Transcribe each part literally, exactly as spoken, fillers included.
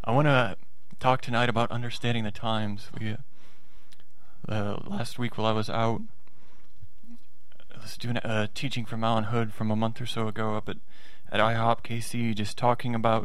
I want to talk tonight about understanding the times. We, uh, last week while I was out, I was doing a teaching from Alan Hood from a month or so ago up at, at I hop K C, just talking about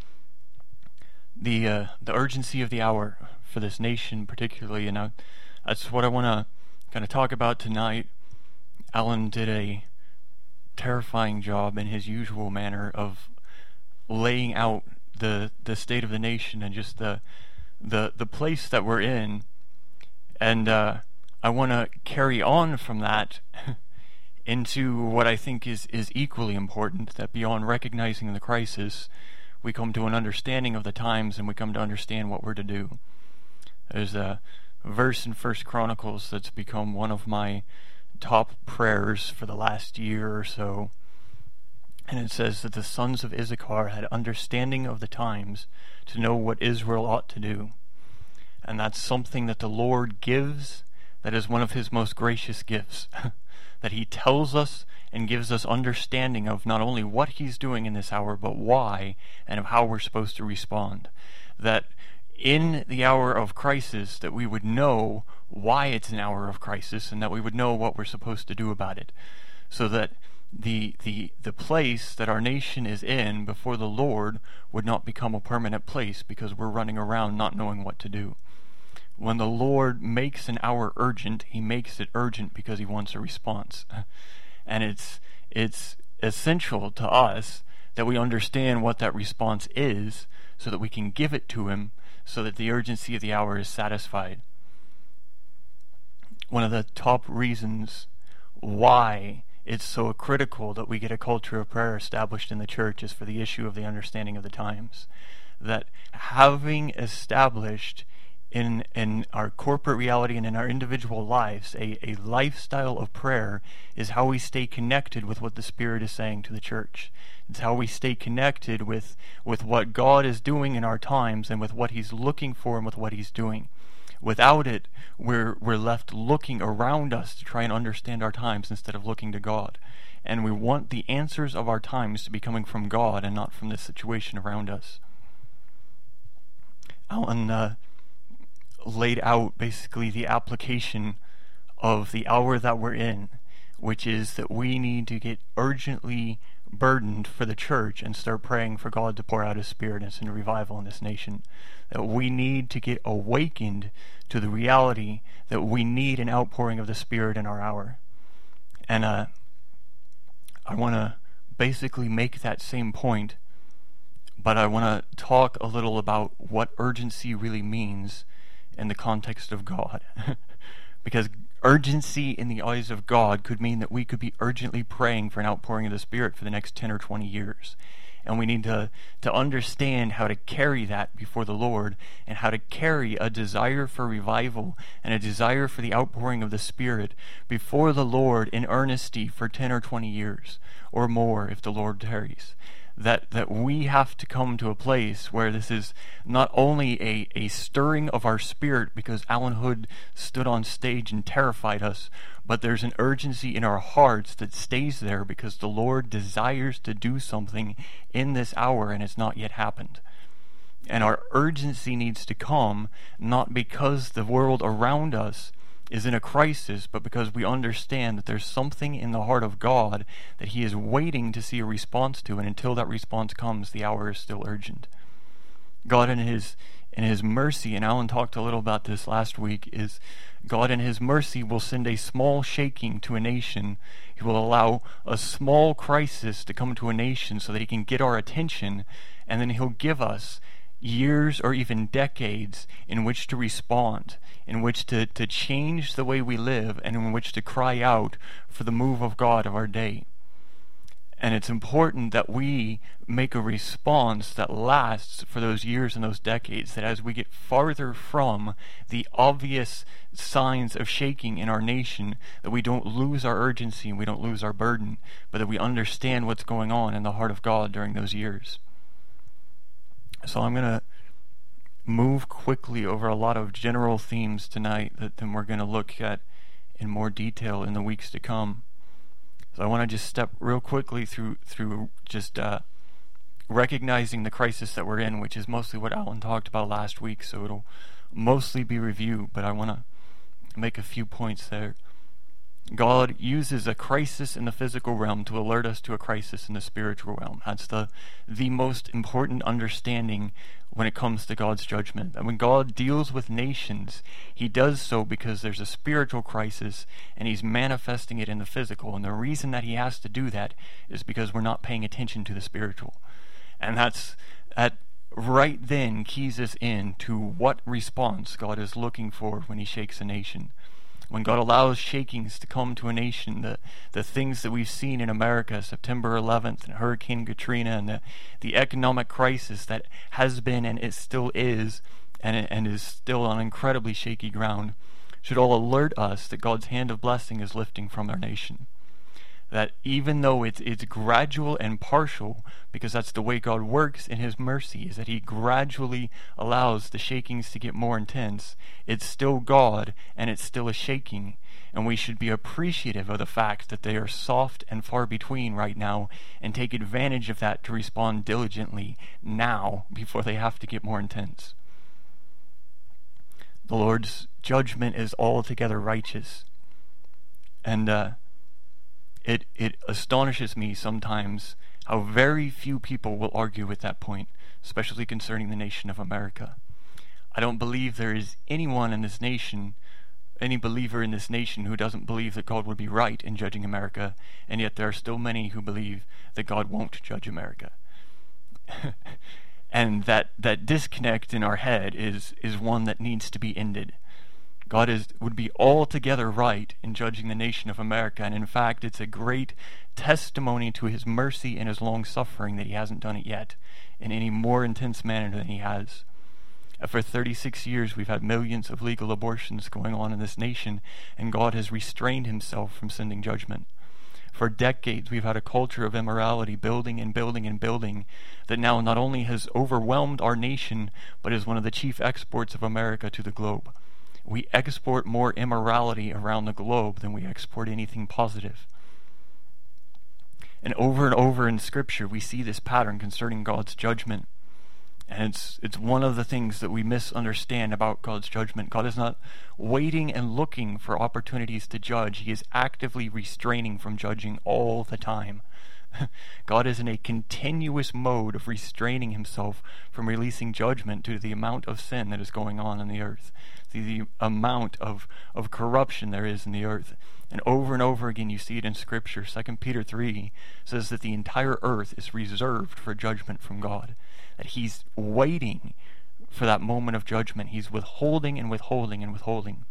the uh, the urgency of the hour for this nation particularly, and I, that's what I want to kind of talk about tonight. Alan did a terrifying job in his usual manner of laying out the the state of the nation and just the the the place that we're in, and uh, I want to carry on from that into what I think is is equally important, that beyond recognizing the crisis, we come to an understanding of the times and we come to understand what we're to do. There's a verse in First Chronicles that's become one of my top prayers for the last year or so. And it says that the sons of Issachar had understanding of the times to know what Israel ought to do. And that's something that the Lord gives, that is one of his most gracious gifts. That he tells us and gives us understanding of not only what he's doing in this hour, but why, and of how we're supposed to respond. That in the hour of crisis, that we would know why it's an hour of crisis, and that we would know what we're supposed to do about it. So that the the the place that our nation is in before the Lord would not become a permanent place because we're running around not knowing what to do. When the Lord makes an hour urgent, he makes it urgent because he wants a response. And it's it's essential to us that we understand what that response is so that we can give it to him so that the urgency of the hour is satisfied. One of the top reasons why it's so critical that we get a culture of prayer established in the church is for the issue of the understanding of the times. That having established in in our corporate reality and in our individual lives a, a lifestyle of prayer is how we stay connected with what the Spirit is saying to the church. It's how we stay connected with, with what God is doing in our times and with what he's looking for and with what he's doing. Without it, we're we're left looking around us to try and understand our times instead of looking to God. And we want the answers of our times to be coming from God and not from the situation around us. Alan uh, laid out basically the application of the hour that we're in, which is that we need to get urgently burdened for the church and start praying for God to pour out his Spirit and send revival in this nation. That we need to get awakened to the reality that we need an outpouring of the Spirit in our hour. And uh, I want to basically make that same point, but I want to talk a little about what urgency really means in the context of God. Because urgency in the eyes of God could mean that we could be urgently praying for an outpouring of the Spirit for the next ten or twenty years. And we need to, to understand how to carry that before the Lord and how to carry a desire for revival and a desire for the outpouring of the Spirit before the Lord in earnesty for ten or twenty years or more if the Lord tarries. That that we have to come to a place where this is not only a, a stirring of our spirit because Alan Hood stood on stage and terrified us, but there's an urgency in our hearts that stays there because the Lord desires to do something in this hour and it's not yet happened. And our urgency needs to come not because the world around us is in a crisis, but because we understand that there's something in the heart of God that he is waiting to see a response to, and until that response comes, the hour is still urgent. God in his in his mercy, and Alan talked a little about this last week, is God in his mercy will send a small shaking to a nation. He will allow a small crisis to come to a nation so that he can get our attention, and then he'll give us years or even decades in which to respond, in which to, to change the way we live, and in which to cry out for the move of God of our day. And it's important that we make a response that lasts for those years and those decades, that as we get farther from the obvious signs of shaking in our nation, that we don't lose our urgency and we don't lose our burden, but that we understand what's going on in the heart of God during those years. So I'm going to move quickly over a lot of general themes tonight that then we're going to look at in more detail in the weeks to come. So I want to just step real quickly through through just uh, recognizing the crisis that we're in, which is mostly what Alan talked about last week, so it'll mostly be review, but I want to make a few points there. God uses a crisis in the physical realm to alert us to a crisis in the spiritual realm. That's the the most important understanding when it comes to God's judgment. And when God deals with nations, he does so because there's a spiritual crisis and he's manifesting it in the physical. And the reason that he has to do that is because we're not paying attention to the spiritual. And that's that right then keys us in to what response God is looking for when he shakes a nation. When God allows shakings to come to a nation, the, the things that we've seen in America, September eleventh and Hurricane Katrina, and the, the economic crisis that has been and it still is, and, and is still on incredibly shaky ground, should all alert us that God's hand of blessing is lifting from our nation. That even though it's it's gradual and partial, because that's the way God works in his mercy, is that he gradually allows the shakings to get more intense, it's still God and it's still a shaking, and we should be appreciative of the fact that they are soft and far between right now, and take advantage of that to respond diligently now before they have to get more intense. The Lord's judgment is altogether righteous, and uh It it astonishes me sometimes how very few people will argue with that point, especially concerning the nation of America. I don't believe there is anyone in this nation, any believer in this nation, who doesn't believe that God would be right in judging America, and yet there are still many who believe that God won't judge America. And that, that disconnect in our head is, is one that needs to be ended. God is would be altogether right in judging the nation of America, and in fact it's a great testimony to his mercy and his long suffering that he hasn't done it yet in any more intense manner than he has. For thirty-six years we've had millions of legal abortions going on in this nation, and God has restrained himself from sending judgment. For decades we've had a culture of immorality building and building and building that now not only has overwhelmed our nation, but is one of the chief exports of America to the globe. We export more immorality around the globe than we export anything positive. And over and over in Scripture we see this pattern concerning God's judgment. And it's it's one of the things that we misunderstand about God's judgment. God is not waiting and looking for opportunities to judge. He is actively restraining from judging all the time. God is in a continuous mode of restraining himself from releasing judgment due to the amount of sin that is going on in the earth, the, the amount of, of corruption there is in the earth. And over and over again you see it in Scripture. Second Peter three says that the entire earth is reserved for judgment from God, that he's waiting for that moment of judgment. He's withholding and withholding and withholding.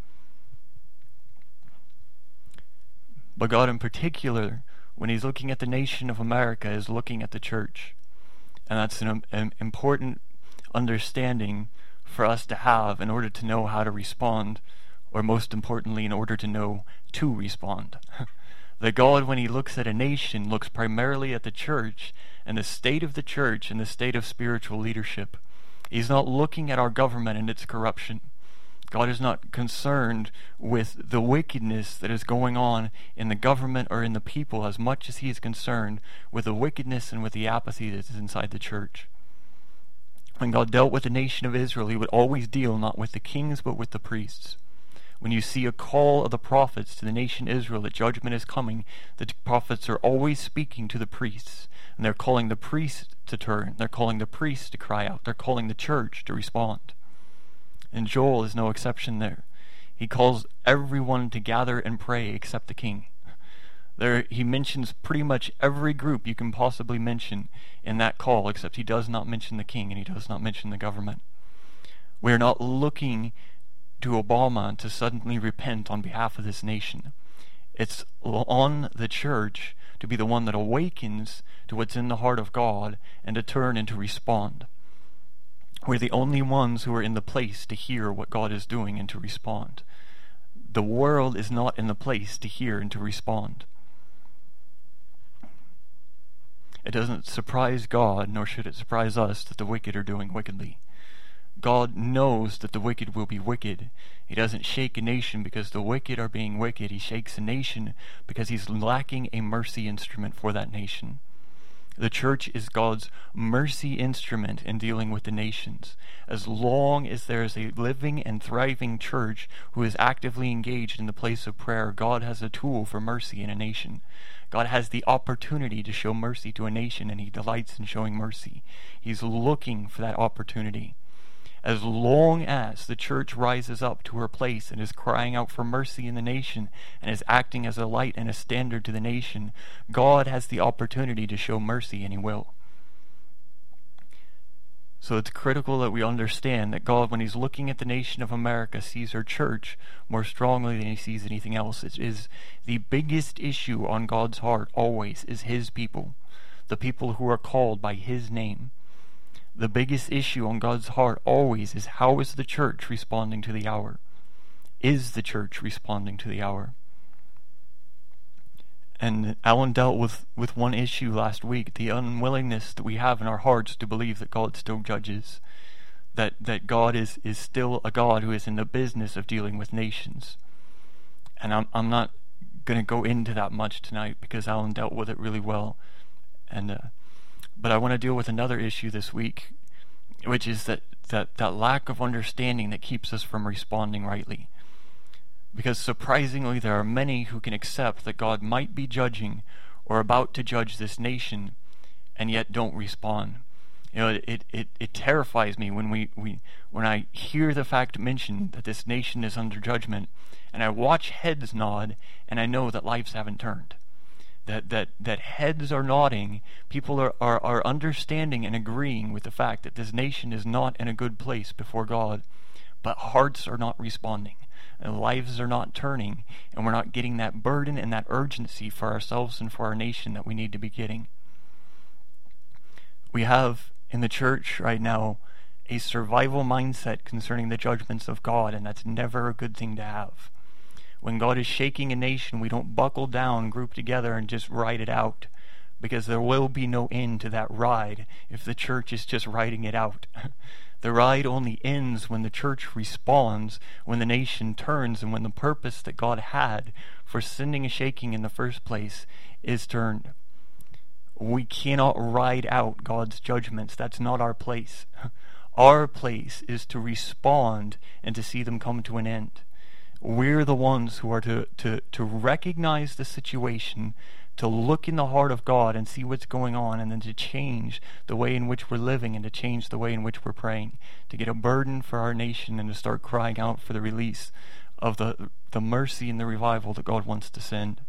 But God in particular, when he's looking at the nation of America, is looking at the church. And that's an, an important understanding for us to have in order to know how to respond, or most importantly, in order to know to respond. That God, when he looks at a nation, looks primarily at the church and the state of the church and the state of spiritual leadership. He's not looking at our government and its corruption. God is not concerned with the wickedness that is going on in the government or in the people as much as he is concerned with the wickedness and with the apathy that is inside the church. When God dealt with the nation of Israel, he would always deal not with the kings but with the priests. When you see a call of the prophets to the nation Israel that judgment is coming, the prophets are always speaking to the priests. And they're calling the priests to turn. They're calling the priests to cry out. They're calling the church to respond. And Joel is no exception there. He calls everyone to gather and pray except the king. There, he mentions pretty much every group you can possibly mention in that call, except he does not mention the king and he does not mention the government. We are not looking to Obama to suddenly repent on behalf of this nation. It's on the church to be the one that awakens to what's in the heart of God and to turn and to respond. We're the only ones who are in the place to hear what God is doing and to respond. The world is not in the place to hear and to respond. It doesn't surprise God, nor should it surprise us, that the wicked are doing wickedly. God knows that the wicked will be wicked. He doesn't shake a nation because the wicked are being wicked. He shakes a nation because he's lacking a mercy instrument for that nation. The church is God's mercy instrument in dealing with the nations. As long as there is a living and thriving church who is actively engaged in the place of prayer, God has a tool for mercy in a nation. God has the opportunity to show mercy to a nation, and he delights in showing mercy. He's looking for that opportunity. As long as the church rises up to her place and is crying out for mercy in the nation and is acting as a light and a standard to the nation, God has the opportunity to show mercy, and he will. So it's critical that we understand that God, when he's looking at the nation of America, sees her church more strongly than he sees anything else. It is the biggest issue on God's heart always is his people, the people who are called by his name. The biggest issue on God's heart always is, how is the church responding to the hour? Is the church responding to the hour? And Alan dealt with, with one issue last week, the unwillingness that we have in our hearts to believe that God still judges, that, that God is, is still a God who is in the business of dealing with nations. And I'm, I'm not going to go into that much tonight because Alan dealt with it really well. And uh, But I want to deal with another issue this week, which is that, that, that lack of understanding that keeps us from responding rightly. Because surprisingly, there are many who can accept that God might be judging or about to judge this nation, and yet don't respond. You know, it it, it terrifies me when we, we when I hear the fact mentioned that this nation is under judgment, and I watch heads nod, and I know that lives haven't turned. That, that that heads are nodding, people are, are, are understanding and agreeing with the fact that this nation is not in a good place before God, but hearts are not responding, and lives are not turning, and we're not getting that burden and that urgency for ourselves and for our nation that we need to be getting. We have in the church right now a survival mindset concerning the judgments of God, and that's never a good thing to have. When God is shaking a nation, we don't buckle down, group together, and just ride it out, because there will be no end to that ride if the church is just riding it out. The ride only ends when the church responds, when the nation turns, and when the purpose that God had for sending a shaking in the first place is turned. We cannot ride out God's judgments. That's not our place. Our place is to respond and to see them come to an end. We're the ones who are to, to, to recognize the situation, to look in the heart of God and see what's going on, and then to change the way in which we're living and to change the way in which we're praying, to get a burden for our nation and to start crying out for the release of the, the mercy and the revival that God wants to send.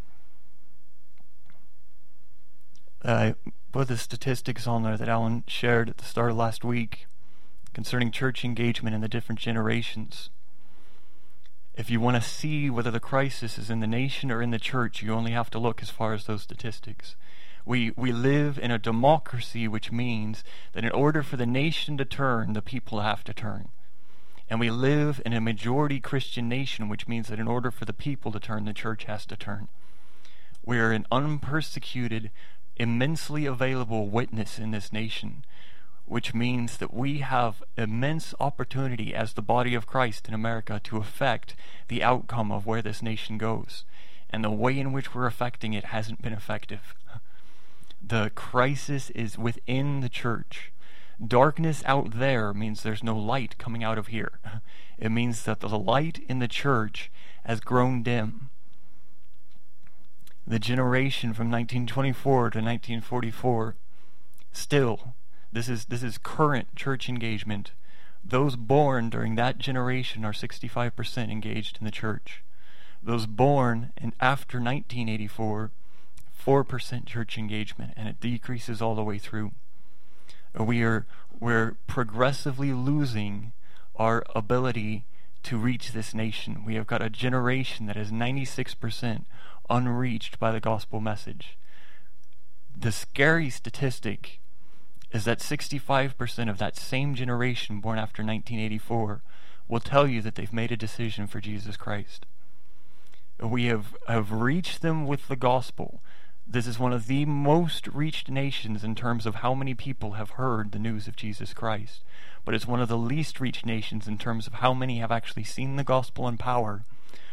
I put the statistics on there that Alan shared at the start of last week concerning church engagement in the different generations. If you want to see whether the crisis is in the nation or in the church, you only have to look as far as those statistics. We we live in a democracy, which means that in order for the nation to turn, the people have to turn. And we live in a majority Christian nation, which means that in order for the people to turn, the church has to turn. We are an unpersecuted, immensely available witness in this nation, which means that we have immense opportunity as the body of Christ in America to affect the outcome of where this nation goes. And the way in which we're affecting it hasn't been effective. The crisis is within the church. Darkness out there means there's no light coming out of here. It means that the light in the church has grown dim. The generation from nineteen twenty-four to nineteen forty-four, still, This is this is current church engagement. Those born during that generation are sixty-five percent engaged in the church. Those born in after nineteen eighty-four, four percent church engagement, and it decreases all the way through. We are we're progressively losing our ability to reach this nation. We have got a generation that is ninety-six percent unreached by the gospel message. The scary statistic is that sixty-five percent of that same generation born after nineteen eighty-four will tell you that they've made a decision for Jesus Christ. We have, have reached them with the gospel. This is one of the most reached nations in terms of how many people have heard the news of Jesus Christ. But it's one of the least reached nations in terms of how many have actually seen the gospel in power,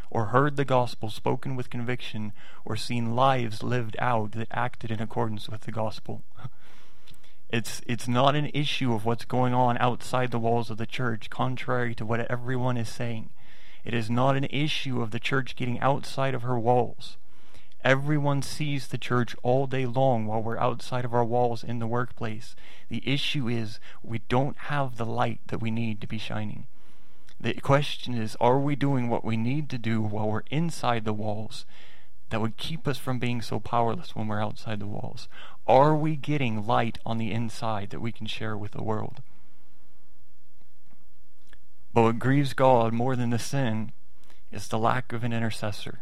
or heard the gospel spoken with conviction, or seen lives lived out that acted in accordance with the gospel. It's it's not an issue of what's going on outside the walls of the church, contrary to what everyone is saying. It is not an issue of the church getting outside of her walls. Everyone sees the church all day long while we're outside of our walls in the workplace. The issue is we don't have the light that we need to be shining. The question is, are we doing what we need to do while we're inside the walls that would keep us from being so powerless when we're outside the walls? Are we getting light on the inside that we can share with the world? But what grieves God more than the sin is the lack of an intercessor.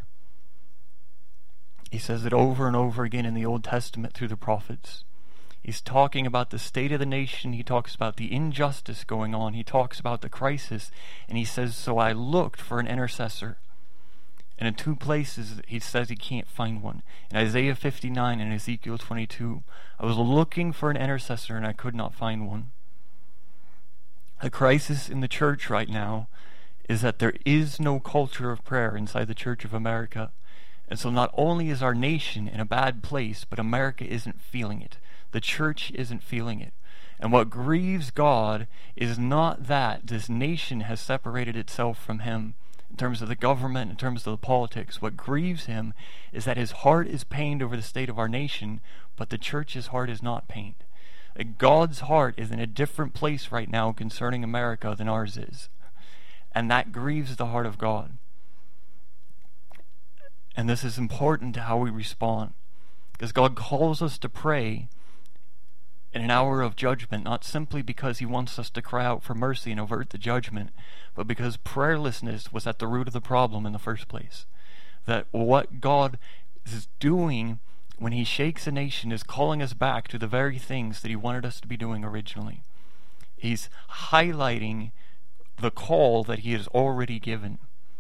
He says it over and over again in the Old Testament through the prophets. He's talking about the state of the nation. He talks about the injustice going on. He talks about the crisis. And he says, so I looked for an intercessor. And in two places, he says he can't find one. In Isaiah fifty-nine and Ezekiel twenty-two, I was looking for an intercessor and I could not find one. The crisis in the church right now is that there is no culture of prayer inside the Church of America. And so not only is our nation in a bad place, but America isn't feeling it. The church isn't feeling it. And what grieves God is not that this nation has separated itself from him in terms of the government, in terms of the politics. What grieves him is that his heart is pained over the state of our nation, but the church's heart is not pained. Like God's heart is in a different place right now concerning America than ours is. And that grieves the heart of God. And this is important to how we respond. Because God calls us to pray in an hour of judgment, not simply because he wants us to cry out for mercy and avert the judgment, but because prayerlessness was at the root of the problem in the first place. That what God is doing when he shakes a nation is calling us back to the very things that he wanted us to be doing originally. He's highlighting the call that he has already given.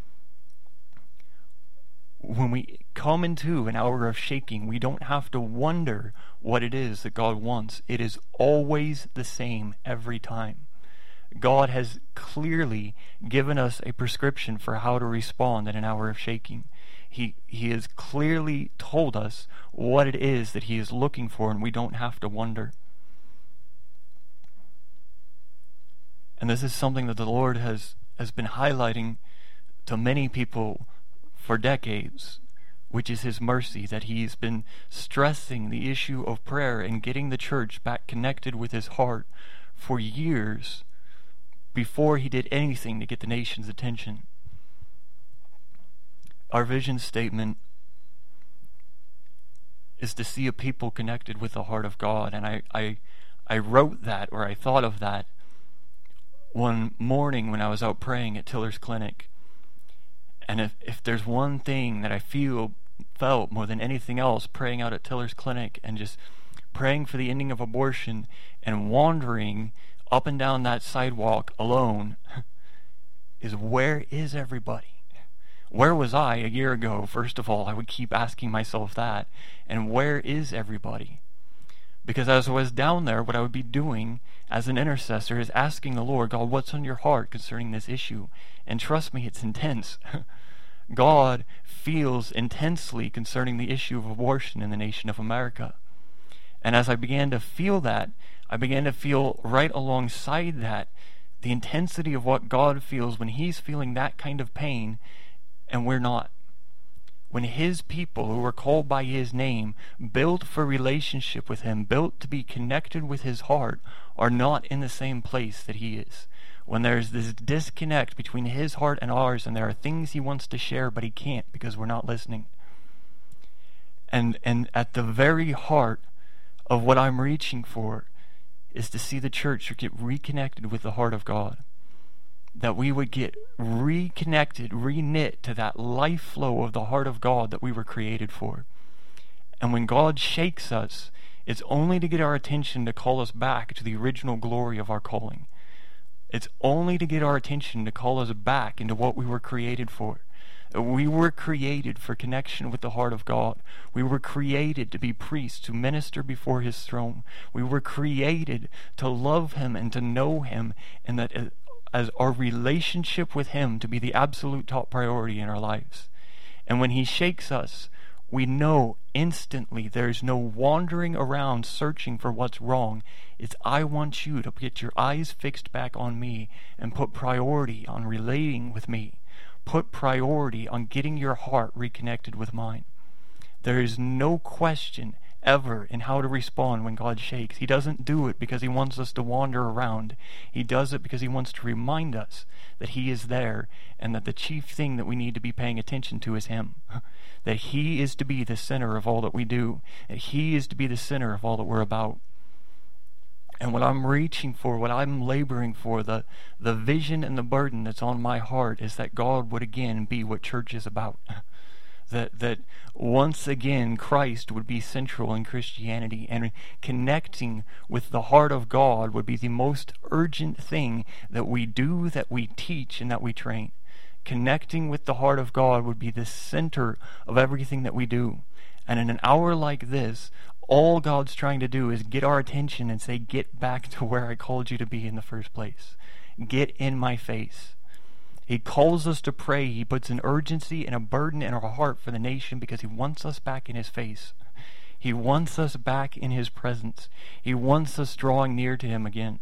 When we come into an hour of shaking, we don't have to wonder what it is that God wants. It is always the same every time. God has clearly given us a prescription for how to respond in an hour of shaking. He, he has clearly told us what it is that he is looking for, and we don't have to wonder. And this is something that the Lord has, has been highlighting to many people for decades, which is his mercy, that he's been stressing the issue of prayer and getting the church back connected with his heart for years before he did anything to get the nation's attention. Our vision statement is to see a people connected with the heart of God, and I, I, I wrote that, or I thought of that one morning when I was out praying at Tiller's Clinic. And if, if there's one thing that I feel felt more than anything else praying out at Tiller's Clinic and just praying for the ending of abortion and wandering up and down that sidewalk alone is, where is everybody? Where was I a year ago? First of all, I would keep asking myself that. And where is everybody? Because as I was down there, what I would be doing as an intercessor is asking the Lord, God, what's on your heart concerning this issue? And trust me, it's intense. God feels intensely concerning the issue of abortion in the nation of America. And as I began to feel that, I began to feel right alongside that the intensity of what God feels when he's feeling that kind of pain and we're not. When his people who are called by his name, built for relationship with him, built to be connected with his heart, are not in the same place that he is. When there's this disconnect between his heart and ours, and there are things he wants to share, but he can't because we're not listening. And and at the very heart of what I'm reaching for is to see the church get reconnected with the heart of God. That we would get reconnected, reknit to that life flow of the heart of God that we were created for. And when God shakes us, it's only to get our attention to call us back to the original glory of our calling. It's only to get our attention to call us back into what we were created for. We were created for connection with the heart of God. We were created to be priests, to minister before his throne. We were created to love him and to know him, and that as our relationship with him to be the absolute top priority in our lives. And when he shakes us, we know instantly there's no wandering around searching for what's wrong. It's, I want you to get your eyes fixed back on me and put priority on relating with me. Put priority on getting your heart reconnected with mine. There is no question ever in how to respond when God shakes. He doesn't do it because he wants us to wander around. He does it because he wants to remind us that he is there, and that the chief thing that we need to be paying attention to is him. That he is to be the center of all that we do. That he is to be the center of all that we're about. And what I'm reaching for, what I'm laboring for, the, the vision and the burden that's on my heart is that God would again be what church is about. That that once again Christ would be central in Christianity, and connecting with the heart of God would be the most urgent thing that we do, that we teach, and that we train. Connecting with the heart of God would be the center of everything that we do. And in an hour like this, all God's trying to do is get our attention and say, get back to where I called you to be in the first place. Get in my face. He calls us to pray. He puts an urgency and a burden in our heart for the nation because he wants us back in his face. He wants us back in his presence. He wants us drawing near to him again.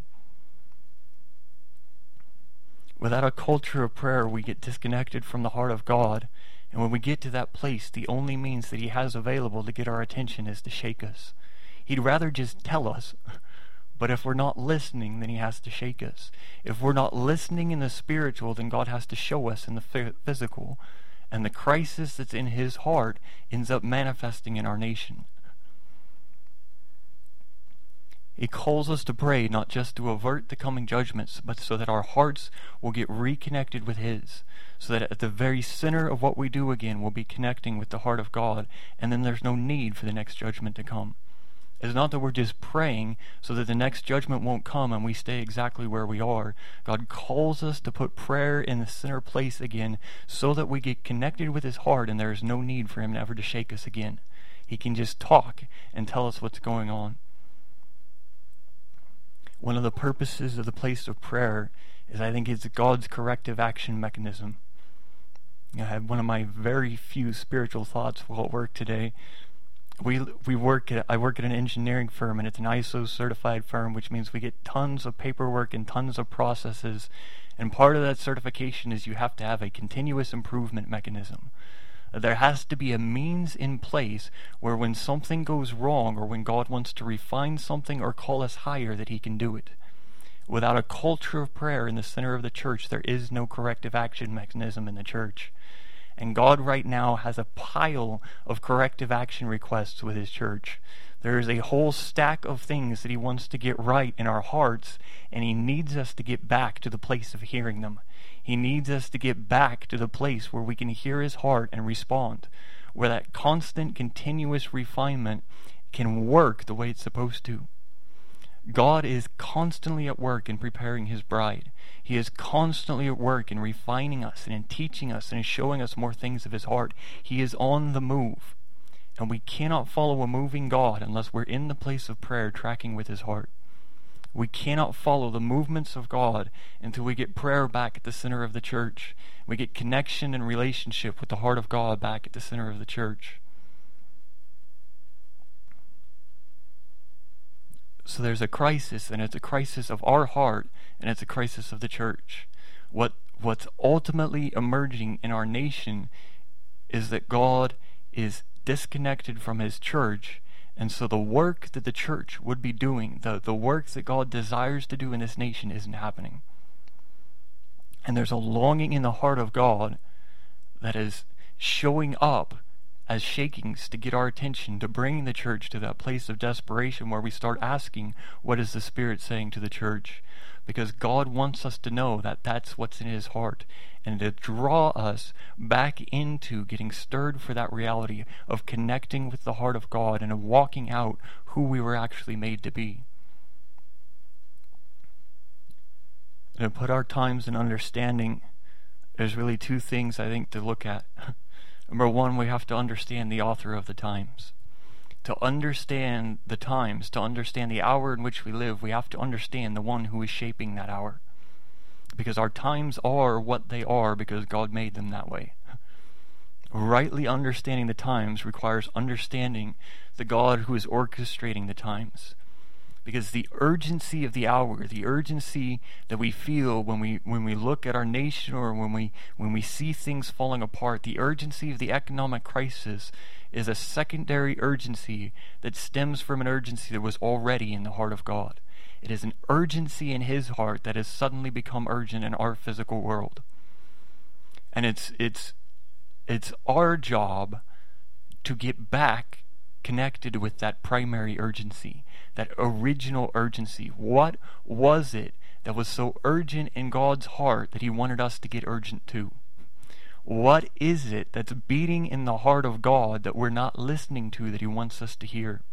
Without a culture of prayer, we get disconnected from the heart of God. And when we get to that place, the only means that he has available to get our attention is to shake us. He'd rather just tell us. But if we're not listening, then he has to shake us. If we're not listening in the spiritual, then God has to show us in the physical. And the crisis that's in his heart ends up manifesting in our nation. He calls us to pray not just to avert the coming judgments, but so that our hearts will get reconnected with his. So that at the very center of what we do again, we'll be connecting with the heart of God. And then there's no need for the next judgment to come. It's not that we're just praying so that the next judgment won't come and we stay exactly where we are. God calls us to put prayer in the center place again so that we get connected with his heart, and there is no need for him ever to shake us again. He can just talk and tell us what's going on. One of the purposes of the place of prayer is, I think, it's God's corrective action mechanism. I had one of my very few spiritual thoughts while at work today. We we work at I work at an engineering firm, and it's an I S O certified firm, which means we get tons of paperwork and tons of processes. And part of that certification is you have to have a continuous improvement mechanism. There has to be a means in place where when something goes wrong, or when God wants to refine something or call us higher, that he can do it. Without a culture of prayer in the center of the church, there is no corrective action mechanism in the church. And God right now has a pile of corrective action requests with his church. There is a whole stack of things that he wants to get right in our hearts, and he needs us to get back to the place of hearing them. He needs us to get back to the place where we can hear his heart and respond, where that constant, continuous refinement can work the way it's supposed to. God is constantly at work in preparing his bride. He is constantly at work in refining us and in teaching us and in showing us more things of his heart. He is on the move. And we cannot follow a moving God unless we're in the place of prayer tracking with his heart. We cannot follow the movements of God until we get prayer back at the center of the church. We get connection and relationship with the heart of God back at the center of the church. So there's a crisis, and it's a crisis of our heart, and it's a crisis of the church. What what's ultimately emerging in our nation is that God is disconnected from his church, and so the work that the church would be doing, the, the work that God desires to do in this nation, isn't happening. And there's a longing in the heart of God that is showing up as shakings to get our attention, to bring the church to that place of desperation where we start asking, what is the Spirit saying to the church? Because God wants us to know that that's what's in his heart, and to draw us back into getting stirred for that reality of connecting with the heart of God and of walking out who we were actually made to be. And to put our times in understanding, there's really two things I think to look at. Number one, we have to understand the author of the times. To understand the times, to understand the hour in which we live, we have to understand the one who is shaping that hour. because our times are what they are because God made them that way. Rightly understanding the times requires understanding the God who is orchestrating the times. Because the urgency of the hour, the urgency that we feel when we when we look at our nation or when we when we see things falling apart, the urgency of the economic crisis is a secondary urgency that stems from an urgency that was already in the heart of God. It is an urgency in his heart that has suddenly become urgent in our physical world. And it's it's it's our job to get back connected with that primary urgency, that original urgency. What was it that was so urgent in God's heart that he wanted us to get urgent to? What is it that's beating in the heart of God that we're not listening to that he wants us to hear?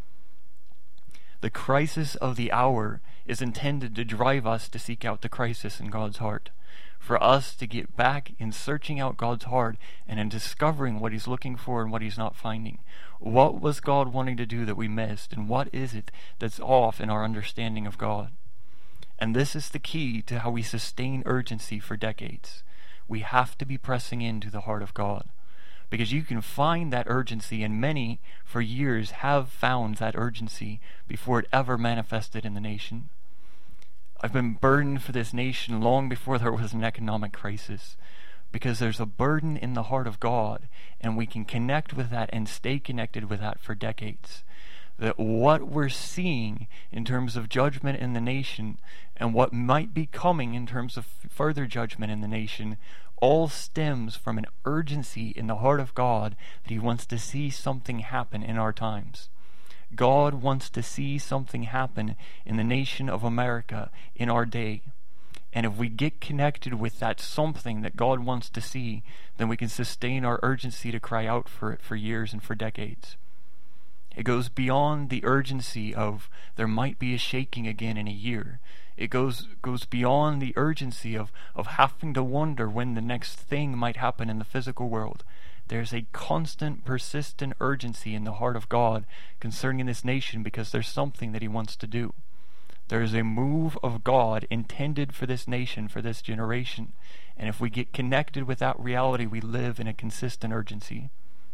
The crisis of the hour is intended to drive us to seek out the crisis in God's heart, for us to get back in searching out God's heart and in discovering what he's looking for and what he's not finding. What was God wanting to do that we missed, and what is it that's off in our understanding of God? And this is the key to how we sustain urgency for decades. We have to be pressing into the heart of God, because you can find that urgency, and many for years have found that urgency before it ever manifested in the nation. I've been burdened for this nation long before there was an economic crisis, because there's a burden in the heart of God, and we can connect with that and stay connected with that for decades. That what we're seeing in terms of judgment in the nation and what might be coming in terms of further judgment in the nation all stems from an urgency in the heart of God that he wants to see something happen in our times. God wants to see something happen in the nation of America in our day. And if we get connected with that something that God wants to see, then we can sustain our urgency to cry out for it for years and for decades. It goes beyond the urgency of there might be a shaking again in a year. It goes goes beyond the urgency of, of having to wonder when the next thing might happen in the physical world. There's a constant, persistent urgency in the heart of God concerning this nation because there's something that he wants to do. There is a move of God intended for this nation, for this generation. And if we get connected with that reality, we live in a consistent urgency.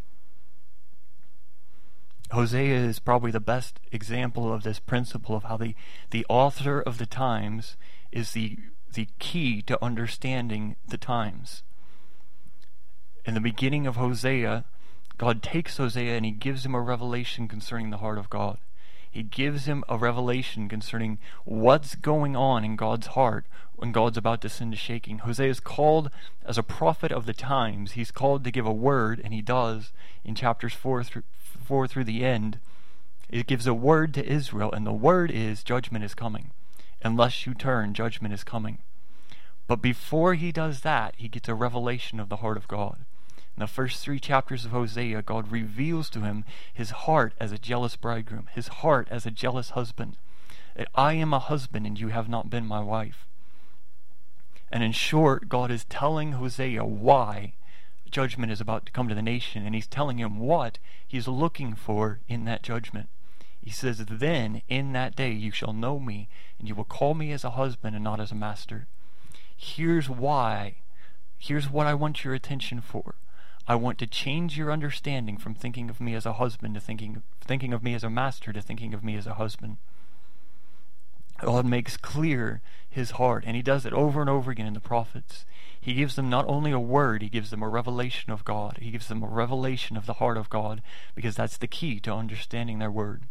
Hosea is probably the best example of this principle of how the, the author of the times is the, the key to understanding the times. In the beginning of Hosea, God takes Hosea and he gives him a revelation concerning the heart of God. He gives him a revelation concerning what's going on in God's heart when God's about to send a shaking. Hosea is called as a prophet of the times. He's called to give a word, and he does in chapters four through, four through the end. It gives a word to Israel, and the word is judgment is coming. Unless you turn, judgment is coming. But before he does that, he gets a revelation of the heart of God. In the first three chapters of Hosea, God reveals to him his heart as a jealous bridegroom, his heart as a jealous husband. That I am a husband and you have not been my wife. And in short, God is telling Hosea why judgment is about to come to the nation, and he's telling him what he's looking for in that judgment. He says, then in that day you shall know me, and you will call me as a husband and not as a master. Here's why. Here's what I want your attention for. I want to change your understanding from thinking of me as a husband to thinking thinking of me as a master to thinking of me as a husband. God makes clear his heart, and he does it over and over again in the prophets. He gives them not only a word, he gives them a revelation of God. He gives them a revelation of the heart of God, because that's the key to understanding their word.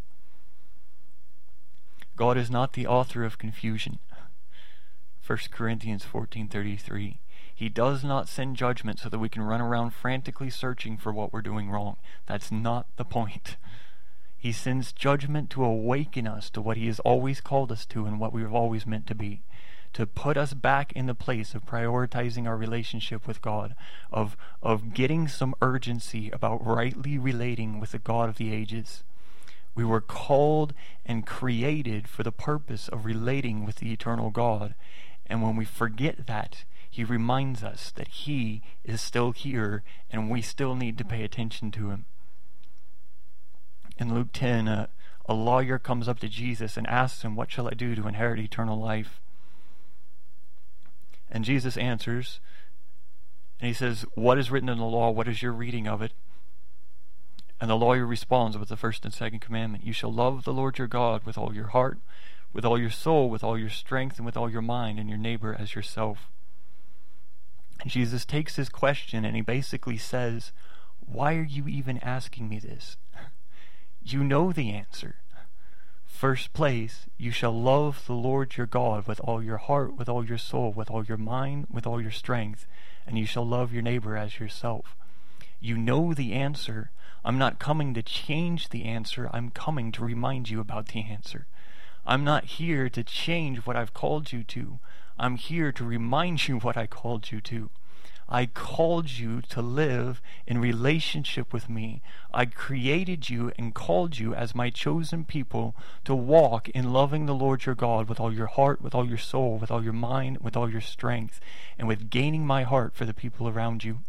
God is not the author of confusion. First Corinthians fourteen thirty-three. He does not send judgment so that we can run around frantically searching for what we're doing wrong. That's not the point. He sends judgment to awaken us to what he has always called us to and what we've always meant to be. To put us back in the place of prioritizing our relationship with God, of, of getting some urgency about rightly relating with the God of the ages. We were called and created for the purpose of relating with the eternal God. And when we forget that, he reminds us that he is still here and we still need to pay attention to him. In Luke ten, uh, a lawyer comes up to Jesus and asks him, what shall I do to inherit eternal life? And Jesus answers, and he says, what is written in the law? What is your reading of it? And the lawyer responds with the first and second commandment. You shall love the Lord your God with all your heart, with all your soul, with all your strength, and with all your mind, and your neighbor as yourself. And Jesus takes his question and he basically says, why are you even asking me this? You know the answer. First place, you shall love the Lord your God with all your heart, with all your soul, with all your mind, with all your strength, and you shall love your neighbor as yourself. You know the answer. I'm not coming to change the answer. I'm coming to remind you about the answer. I'm not here to change what I've called you to. I'm here to remind you what I called you to. I called you to live in relationship with me. I created you and called you as my chosen people to walk in loving the Lord your God with all your heart, with all your soul, with all your mind, with all your strength, and with gaining my heart for the people around you.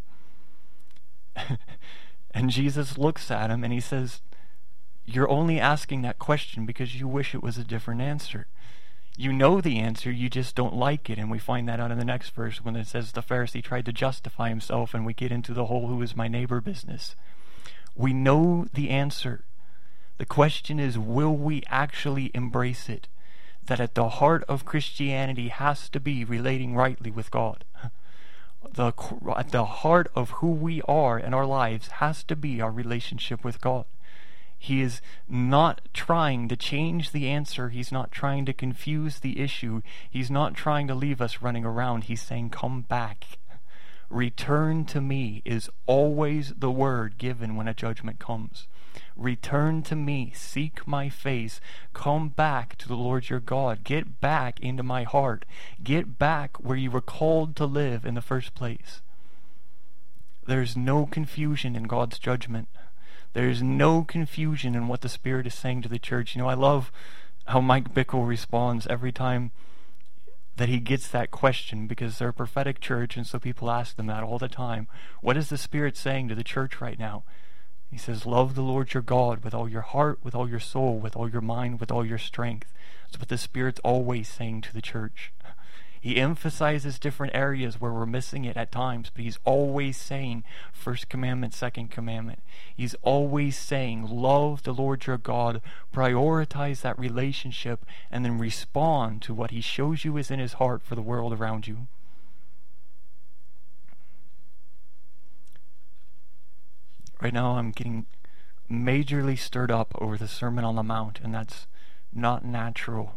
And Jesus looks at him and he says, you're only asking that question because you wish it was a different answer. You know the answer, you just don't like it. And we find that out in the next verse when it says the Pharisee tried to justify himself, and we get into the whole who is my neighbor business. We know the answer. The question is, will we actually embrace it? That at the heart of Christianity has to be relating rightly with God. The, at the heart of who we are in our lives has to be our relationship with God. He is not trying to change the answer. He's not trying to confuse the issue. He's not trying to leave us running around. He's saying, come back. Return to me is always the word given when a judgment comes. Return to me. Seek my face. Come back to the Lord your God. Get back into my heart. Get back where you were called to live in the first place. There's no confusion in God's judgment. There's no confusion in what the Spirit is saying to the church. You know, I love how Mike Bickle responds every time that he gets that question, because they're a prophetic church, and so people ask them that all the time. What is the Spirit saying to the church right now? He says, love the Lord your God with all your heart, with all your soul, with all your mind, with all your strength. That's what the Spirit's always saying to the church. He emphasizes different areas where we're missing it at times, but he's always saying first commandment, second commandment. He's always saying love the Lord your God, prioritize that relationship, and then respond to what he shows you is in his heart for the world around you. Right now I'm getting majorly stirred up over the Sermon on the Mount, and that's not natural.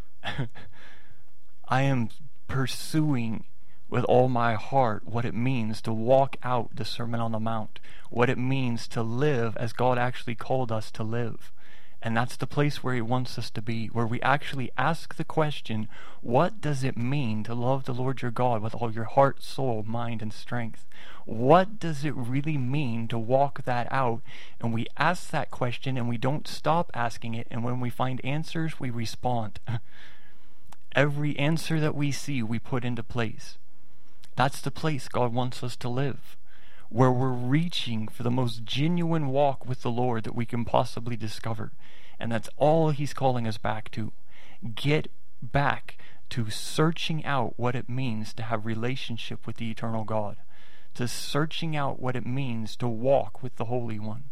I am pursuing with all my heart what it means to walk out the Sermon on the Mount, what it means to live as God actually called us to live. And that's the place where he wants us to be, where we actually ask the question, what does it mean to love the Lord your God with all your heart, soul, mind, and strength? What does it really mean to walk that out? And we ask that question and we don't stop asking it, and when we find answers, we respond. Every answer that we see, we put into place. That's the place God wants us to live, where we're reaching for the most genuine walk with the Lord that we can possibly discover. And that's all he's calling us back to. Get back to searching out what it means to have relationship with the eternal God, to searching out what it means to walk with the Holy One.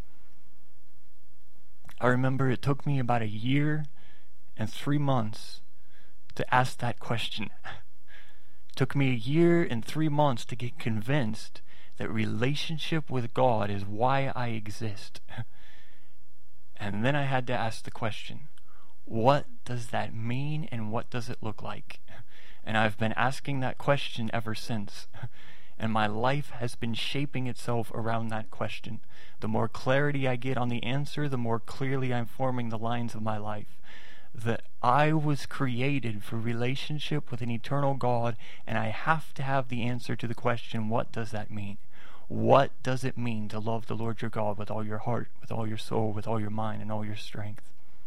I remember it took me about a year and three months to ask that question. It took me a year and three months to get convinced that relationship with God is why I exist. And then I had to ask the question, what does that mean and what does it look like? And I've been asking that question ever since. And my life has been shaping itself around that question. The more clarity I get on the answer, the more clearly I'm forming the lines of my life. That I was created for relationship with an eternal God, and I have to have the answer to the question, what does that mean? What does it mean to love the Lord your God with all your heart, with all your soul, with all your mind, and all your strength?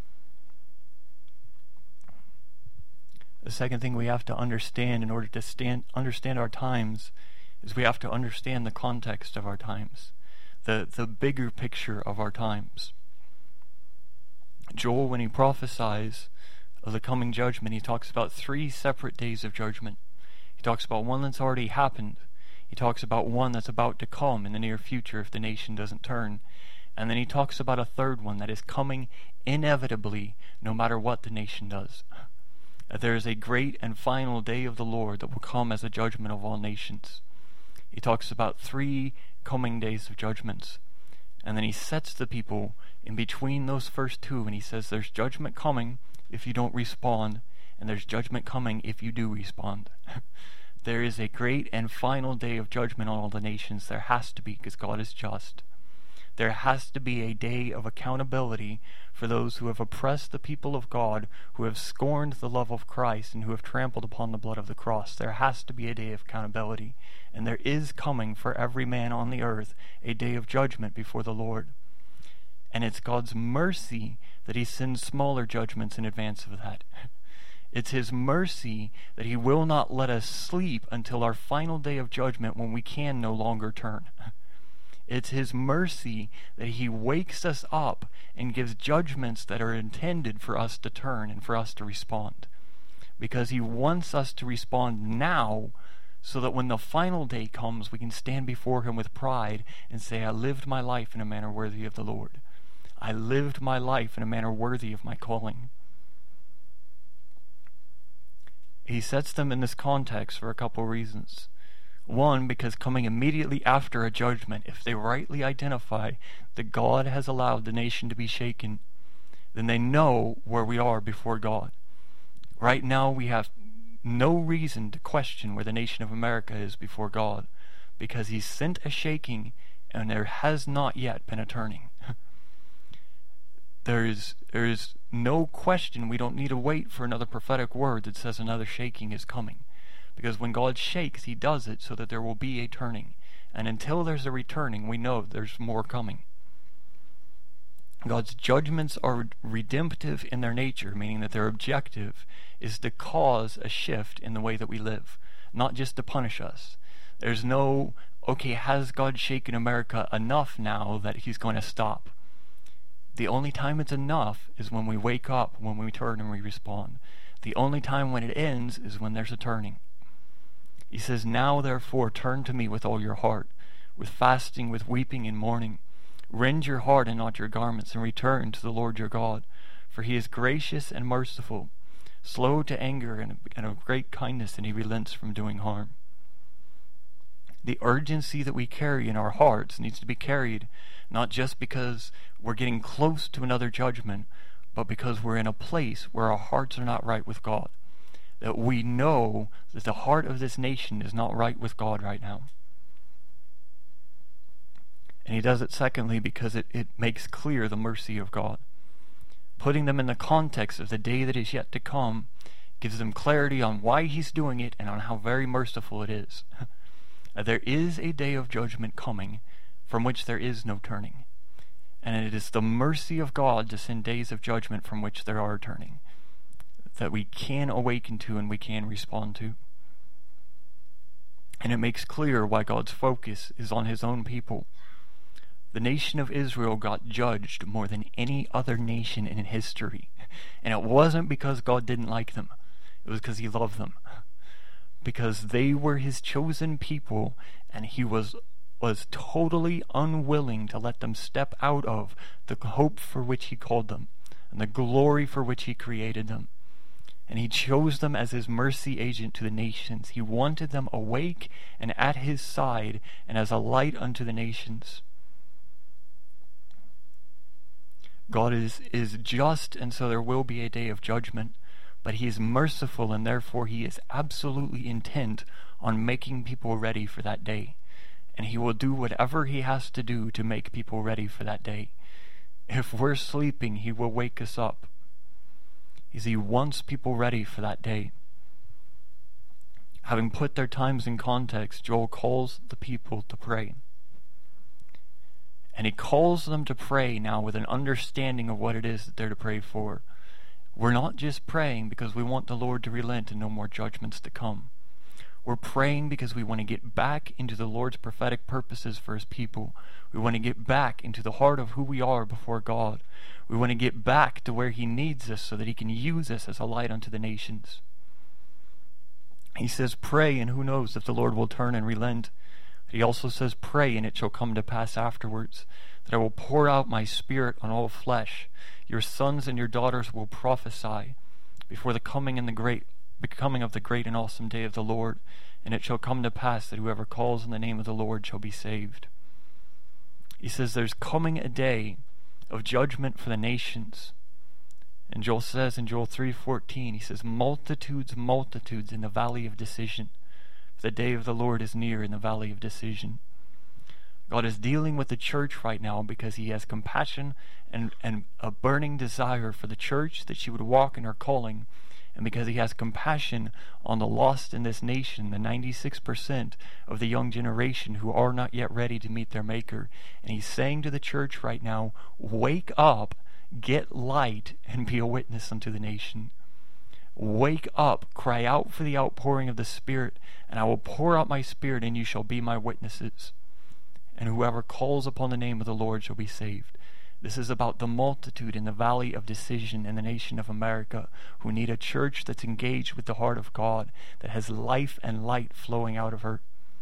The second thing we have to understand in order to stand, understand our times is we have to understand the context of our times, the, the bigger picture of our times. Joel, when he prophesies of the coming judgment, he talks about three separate days of judgment. He He talks about one that's already happened. He talks about one that's about to come in the near future if the nation doesn't turn. And then he talks about a third one that is coming inevitably no matter what the nation does. There is a great and final day of the Lord that will come as a judgment of all nations. He talks about three coming days of judgments. And then he sets the people in between those first two, and he says there's judgment coming if you don't respond, and there's judgment coming if you do respond. There is a great and final day of judgment on all the nations. There has to be, because God is just. There has to be a day of accountability for those who have oppressed the people of God, who have scorned the love of Christ, and who have trampled upon the blood of the cross. There has to be a day of accountability. And there is coming for every man on the earth a day of judgment before the Lord. And it's God's mercy that he sends smaller judgments in advance of that. It's his mercy that he will not let us sleep until our final day of judgment when we can no longer turn. It's his mercy that he wakes us up and gives judgments that are intended for us to turn and for us to respond. Because he wants us to respond now, so that when the final day comes, we can stand before him with pride and say, I lived my life in a manner worthy of the Lord. I lived my life in a manner worthy of my calling. He sets them in this context for a couple reasons. One, because coming immediately after a judgment, if they rightly identify that God has allowed the nation to be shaken, then they know where we are before God. Right now we have no reason to question where the nation of America is before God, because he sent a shaking and there has not yet been a turning. There is, there is no question. We don't need to wait for another prophetic word that says another shaking is coming. Because when God shakes, he does it so that there will be a turning. And until there's a returning, we know there's more coming. God's judgments are redemptive in their nature, meaning that their objective is to cause a shift in the way that we live, not just to punish us. There's no, okay, has God shaken America enough now that he's going to stop? The only time it's enough is when we wake up, when we turn and we respond. The only time when it ends is when there's a turning. He says, now therefore turn to me with all your heart, with fasting, with weeping and mourning. Rend your heart and not your garments, and return to the Lord your God. For he is gracious and merciful, slow to anger and, and of great kindness, and he relents from doing harm. The urgency that we carry in our hearts needs to be carried not just because we're getting close to another judgment, but because we're in a place where our hearts are not right with God. That we know that the heart of this nation is not right with God right now. And he does it secondly because it, it makes clear the mercy of God. Putting them in the context of the day that is yet to come gives them clarity on why he's doing it and on how very merciful it is. There is a day of judgment coming from which there is no turning. And it is the mercy of God to send days of judgment from which there are turning, that we can awaken to and we can respond to. And it makes clear why God's focus is on his own people. The nation of Israel got judged more than any other nation in history. And it wasn't because God didn't like them. It was because he loved them. Because they were his chosen people, and he was was totally unwilling to let them step out of the hope for which he called them and the glory for which he created them. And he chose them as his mercy agent to the nations. He wanted them awake and at his side and as a light unto the nations. God is, is just, and so there will be a day of judgment, but he is merciful, and therefore he is absolutely intent on making people ready for that day. And he will do whatever he has to do to make people ready for that day. If we're sleeping, he will wake us up. He wants people ready for that day. Having put their times in context, Joel calls the people to pray. And he calls them to pray now with an understanding of what it is that they're to pray for. We're not just praying because we want the Lord to relent and no more judgments to come. We're praying because we want to get back into the Lord's prophetic purposes for his people. We want to get back into the heart of who we are before God. We want to get back to where he needs us so that he can use us as a light unto the nations. He says, pray, and who knows if the Lord will turn and relent. He also says, pray, and it shall come to pass afterwards, that I will pour out my spirit on all flesh. Your sons and your daughters will prophesy before the coming and the great becoming of the great and awesome day of the Lord. And it shall come to pass that whoever calls on the name of the Lord shall be saved. He says there's coming a day of judgment for the nations. And Joel says in Joel three fourteen, he says, multitudes, multitudes in the valley of decision. The day of the Lord is near in the valley of decision. God is dealing with the church right now because he has compassion and, and a burning desire for the church that she would walk in her calling. And because he has compassion on the lost in this nation, the ninety-six percent of the young generation who are not yet ready to meet their Maker. And he's saying to the church right now, wake up, get light, and be a witness unto the nation. Wake up, cry out for the outpouring of the Spirit, and I will pour out my Spirit, and you shall be my witnesses. And whoever calls upon the name of the Lord shall be saved. This is about the multitude in the valley of decision in the nation of America who need a church that's engaged with the heart of God, that has life and light flowing out of her.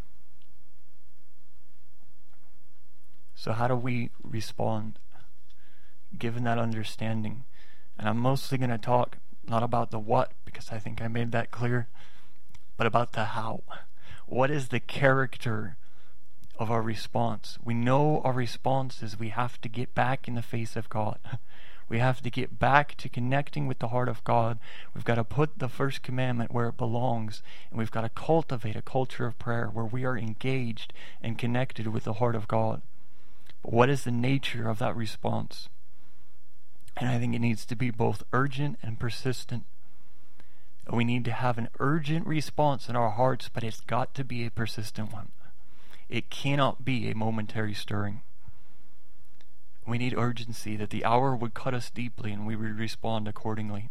So how do we respond, given that understanding? And I'm mostly going to talk not about the what, because I think I made that clear, but about the how. What is the character of our response? We know our response is we have to get back in the face of God. We have to get back to connecting with the heart of God. We've got to put the first commandment where it belongs, and we've got to cultivate a culture of prayer where we are engaged and connected with the heart of God. But what is the nature of that response? And I think it needs to be both urgent and persistent. We need to have an urgent response in our hearts, but it's got to be a persistent one. It cannot be a momentary stirring. We need urgency, that the hour would cut us deeply and we would respond accordingly.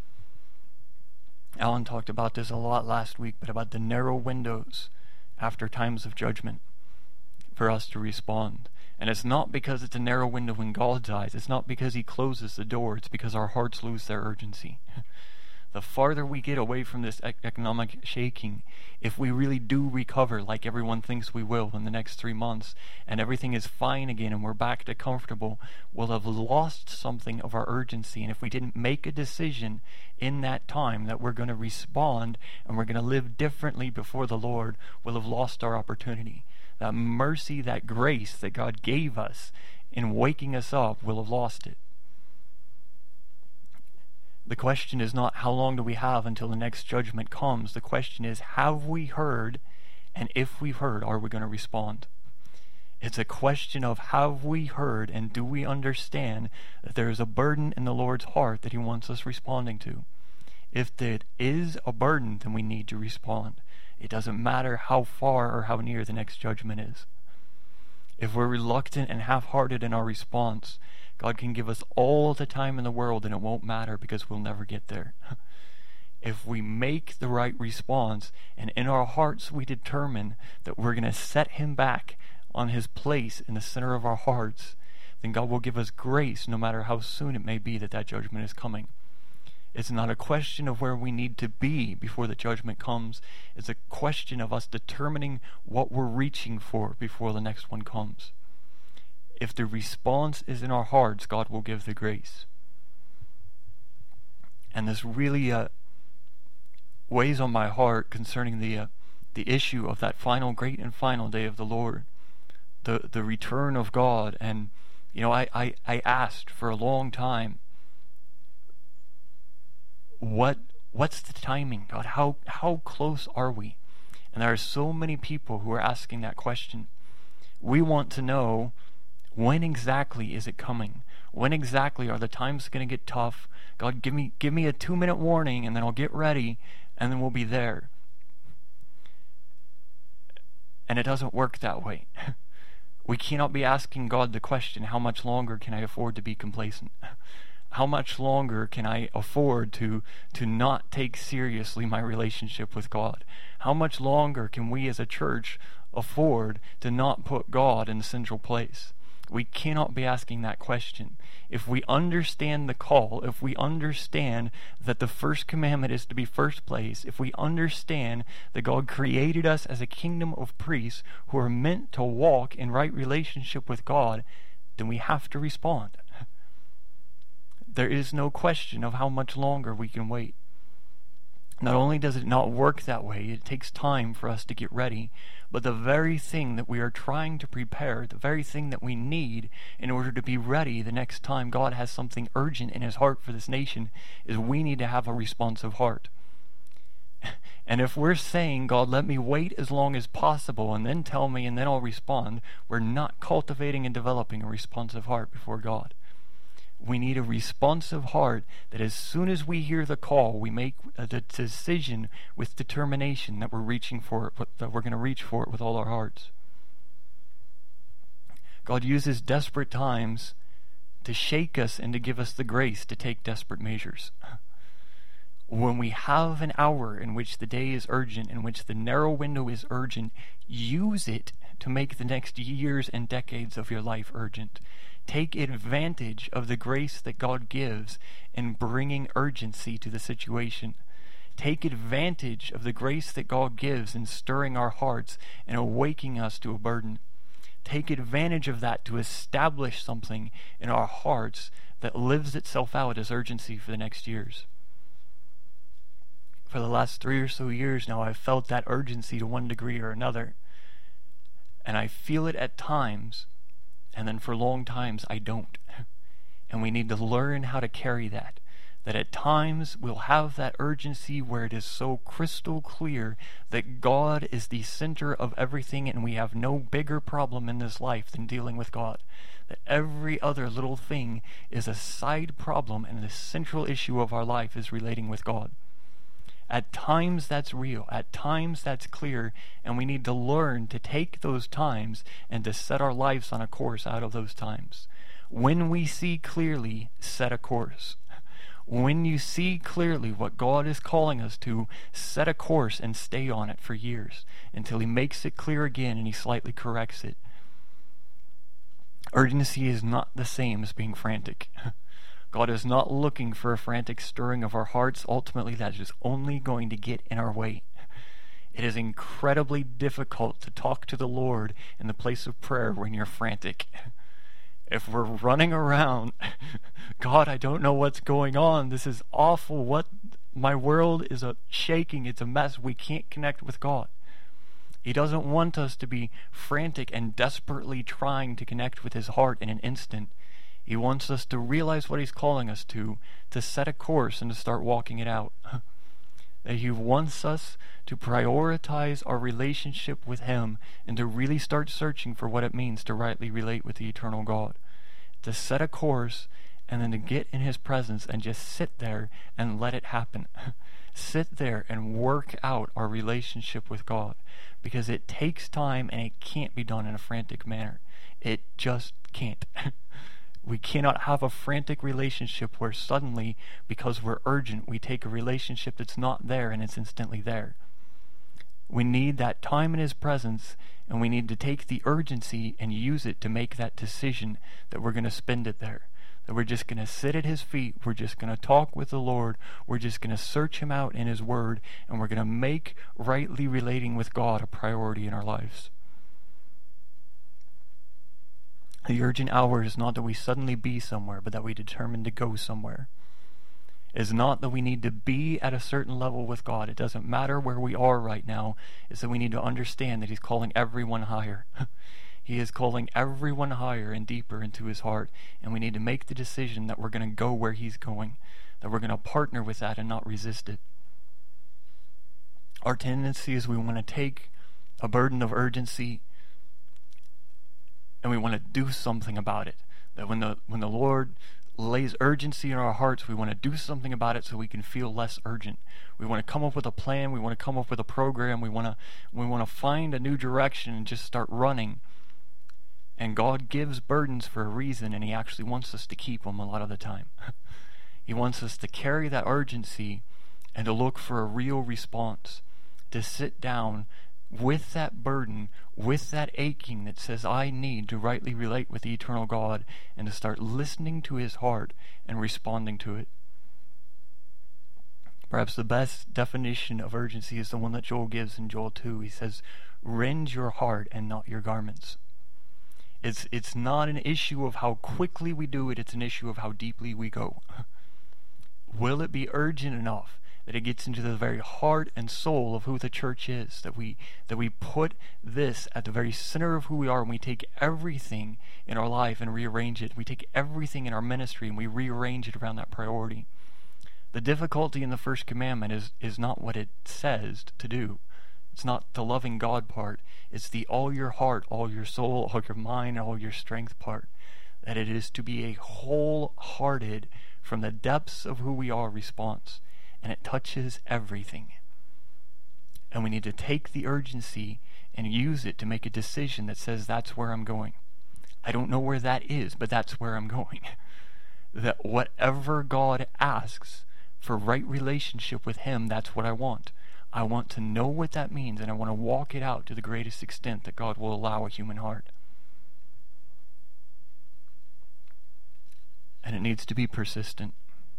Alan talked about this a lot last week, but about the narrow windows after times of judgment for us to respond. And it's not because it's a narrow window in God's eyes. It's not because he closes the door. It's because our hearts lose their urgency. The farther we get away from this economic shaking, if we really do recover like everyone thinks we will in the next three months, and everything is fine again and we're back to comfortable, we'll have lost something of our urgency. And if we didn't make a decision in that time that we're going to respond and we're going to live differently before the Lord, we'll have lost our opportunity. That mercy, that grace that God gave us in waking us up, we'll have lost it. The question is not how long do we have until the next judgment comes. The question is, have we heard? And if we've heard, are we going to respond? It's a question of have we heard, and do we understand that there is a burden in the Lord's heart that he wants us responding to? If there is a burden, then we need to respond. It doesn't matter how far or how near the next judgment is. If we're reluctant and half-hearted in our response, God can give us all the time in the world and it won't matter because we'll never get there. If we make the right response and in our hearts we determine that we're going to set him back on his place in the center of our hearts, then God will give us grace no matter how soon it may be that that judgment is coming. It's not a question of where we need to be before the judgment comes. It's a question of us determining what we're reaching for before the next one comes. If the response is in our hearts, God will give the grace. And this really uh, weighs on my heart concerning the uh, the issue of that final, great and final day of the Lord, the the return of God. And you know, I I, I asked for a long time, what what's the timing, God? How how close are we? And there are so many people who are asking that question. We want to know, when exactly is it coming? When exactly are the times going to get tough? God, give me give me a two-minute warning, and then I'll get ready, and then we'll be there. And it doesn't work that way. We cannot be asking God the question, how much longer can I afford to be complacent? How much longer can I afford to to not take seriously my relationship with God? How much longer can we as a church afford to not put God in the central place? We cannot be asking that question. If we understand the call, if we understand that the first commandment is to be first place, if we understand that God created us as a kingdom of priests who are meant to walk in right relationship with God, then we have to respond. There is no question of how much longer we can wait. Not only does it not work that way, it takes time for us to get ready, but the very thing that we are trying to prepare, the very thing that we need in order to be ready the next time God has something urgent in his heart for this nation, is we need to have a responsive heart. And if we're saying, God, let me wait as long as possible and then tell me and then I'll respond, we're not cultivating and developing a responsive heart before God. We need a responsive heart that as soon as we hear the call, we make a decision with determination that we're reaching for it, that we're going to reach for it with all our hearts. God uses desperate times to shake us and to give us the grace to take desperate measures. When we have an hour in which the day is urgent, in which the narrow window is urgent, use it to make the next years and decades of your life urgent. Take advantage of the grace that God gives in bringing urgency to the situation. Take advantage of the grace that God gives in stirring our hearts and awakening us to a burden. Take advantage of that to establish something in our hearts that lives itself out as urgency for the next years. For the last three or so years now, I've felt that urgency to one degree or another. And I feel it at times, and then for long times I don't. And we need to learn how to carry that. That at times we'll have that urgency where it is so crystal clear that God is the center of everything and we have no bigger problem in this life than dealing with God. That every other little thing is a side problem and the central issue of our life is relating with God. At times that's real, at times that's clear, and we need to learn to take those times and to set our lives on a course out of those times. When we see clearly, set a course. When you see clearly what God is calling us to, set a course and stay on it for years until he makes it clear again and he slightly corrects it. Urgency is not the same as being frantic. God is not looking for a frantic stirring of our hearts. Ultimately, that is only going to get in our way. It is incredibly difficult to talk to the Lord in the place of prayer when you're frantic. If we're running around, God, I don't know what's going on. This is awful. What my world is a shaking. It's a mess. We can't connect with God. He doesn't want us to be frantic and desperately trying to connect with his heart in an instant. He wants us to realize what he's calling us to, to set a course and to start walking it out. That he wants us to prioritize our relationship with him and to really start searching for what it means to rightly relate with the eternal God. To set a course and then to get in his presence and just sit there and let it happen. Sit there and work out our relationship with God, because it takes time and it can't be done in a frantic manner. It just can't. We cannot have a frantic relationship where suddenly, because we're urgent, we take a relationship that's not there and it's instantly there. We need that time in his presence, and we need to take the urgency and use it to make that decision that we're going to spend it there. That we're just going to sit at his feet, we're just going to talk with the Lord, we're just going to search him out in his word, and we're going to make rightly relating with God a priority in our lives. The urgent hour is not that we suddenly be somewhere, but that we determine to go somewhere. It is not that we need to be at a certain level with God. It doesn't matter where we are right now. It's that we need to understand that he's calling everyone higher. He is calling everyone higher and deeper into his heart, and we need to make the decision that we're going to go where he's going, that we're going to partner with that and not resist it. Our tendency is we want to take a burden of urgency and we want to do something about it. That when the when the Lord lays urgency in our hearts, we want to do something about it so we can feel less urgent. We want to come up with a plan, we want to come up with a program, we want to we want to find a new direction and just start running. And God gives burdens for a reason, and he actually wants us to keep them a lot of the time. He wants us to carry that urgency and to look for a real response, to sit down with that burden, with that aching that says I need to rightly relate with the eternal God and to start listening to his heart and responding to it. Perhaps the best definition of urgency is the one that Joel gives in Joel two. He says, rend your heart and not your garments. It's, it's not an issue of how quickly we do it, it's an issue of how deeply we go. Will it be urgent enough that it gets into the very heart and soul of who the church is, that we that we put this at the very center of who we are, and we take everything in our life and rearrange it. We take everything in our ministry and we rearrange it around that priority. The difficulty in the first commandment is, is not what it says to do. It's not the loving God part. It's the all your heart, all your soul, all your mind, all your strength part. That it is to be a wholehearted, from the depths of who we are, response. And it touches everything. And we need to take the urgency and use it to make a decision that says that's where I'm going. I don't know where that is, but that's where I'm going. That whatever God asks for right relationship with him, that's what I want. I want to know what that means, and I want to walk it out to the greatest extent that God will allow a human heart. And it needs to be persistent.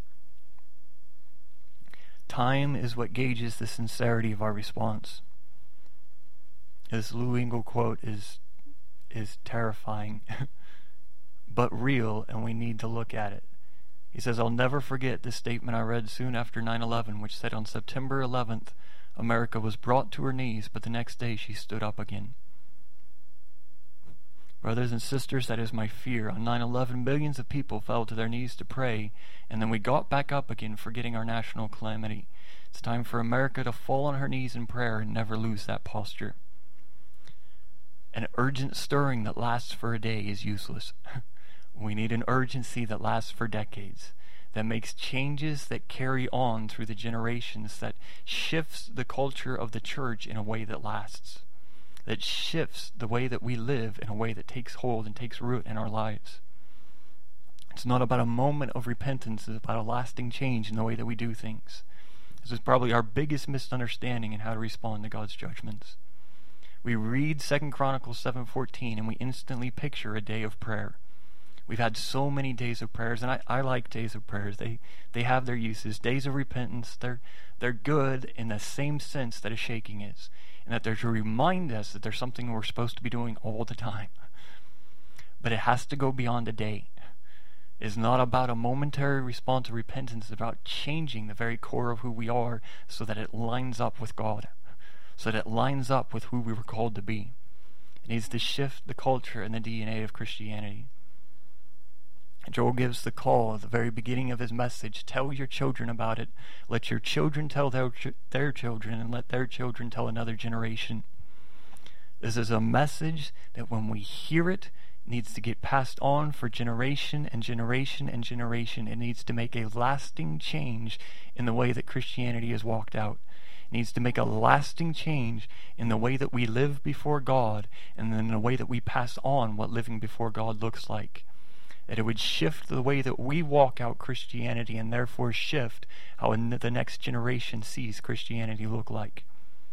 Time is what gauges the sincerity of our response. This Lou Engle quote is is terrifying, but real, and we need to look at it. He says, I'll never forget this statement I read soon after nine eleven, which said, on September eleventh, America was brought to her knees, but the next day she stood up again. Brothers and sisters, that is my fear. On nine eleven, millions of people fell to their knees to pray, and then we got back up again, forgetting our national calamity. It's time for America to fall on her knees in prayer and never lose that posture. An urgent stirring that lasts for a day is useless. We need an urgency that lasts for decades, that makes changes that carry on through the generations, that shifts the culture of the church in a way that lasts, that shifts the way that we live in a way that takes hold and takes root in our lives. It's not about a moment of repentance, it's about a lasting change in the way that we do things. This is probably our biggest misunderstanding in how to respond to God's judgments. We read Second Chronicles seven fourteen and we instantly picture a day of prayer. We've had so many days of prayers, and I, I like days of prayers. They they have their uses. Days of repentance, they're they're good in the same sense that a shaking is, and that they're to remind us that there's something we're supposed to be doing all the time. But it has to go beyond a day. It's not about a momentary response of repentance. It's about changing the very core of who we are so that it lines up with God, so that it lines up with who we were called to be. It needs to shift the culture and the D N A of Christianity. Joel gives the call at the very beginning of his message, tell your children about it. Let your children tell their, ch- their children, and let their children tell another generation. This is a message that when we hear it, needs to get passed on for generation and generation and generation. It needs to make a lasting change in the way that Christianity is walked out. It needs to make a lasting change in the way that we live before God, and then the way that we pass on what living before God looks like. That it would shift the way that we walk out Christianity, and therefore shift how the next generation sees Christianity look like.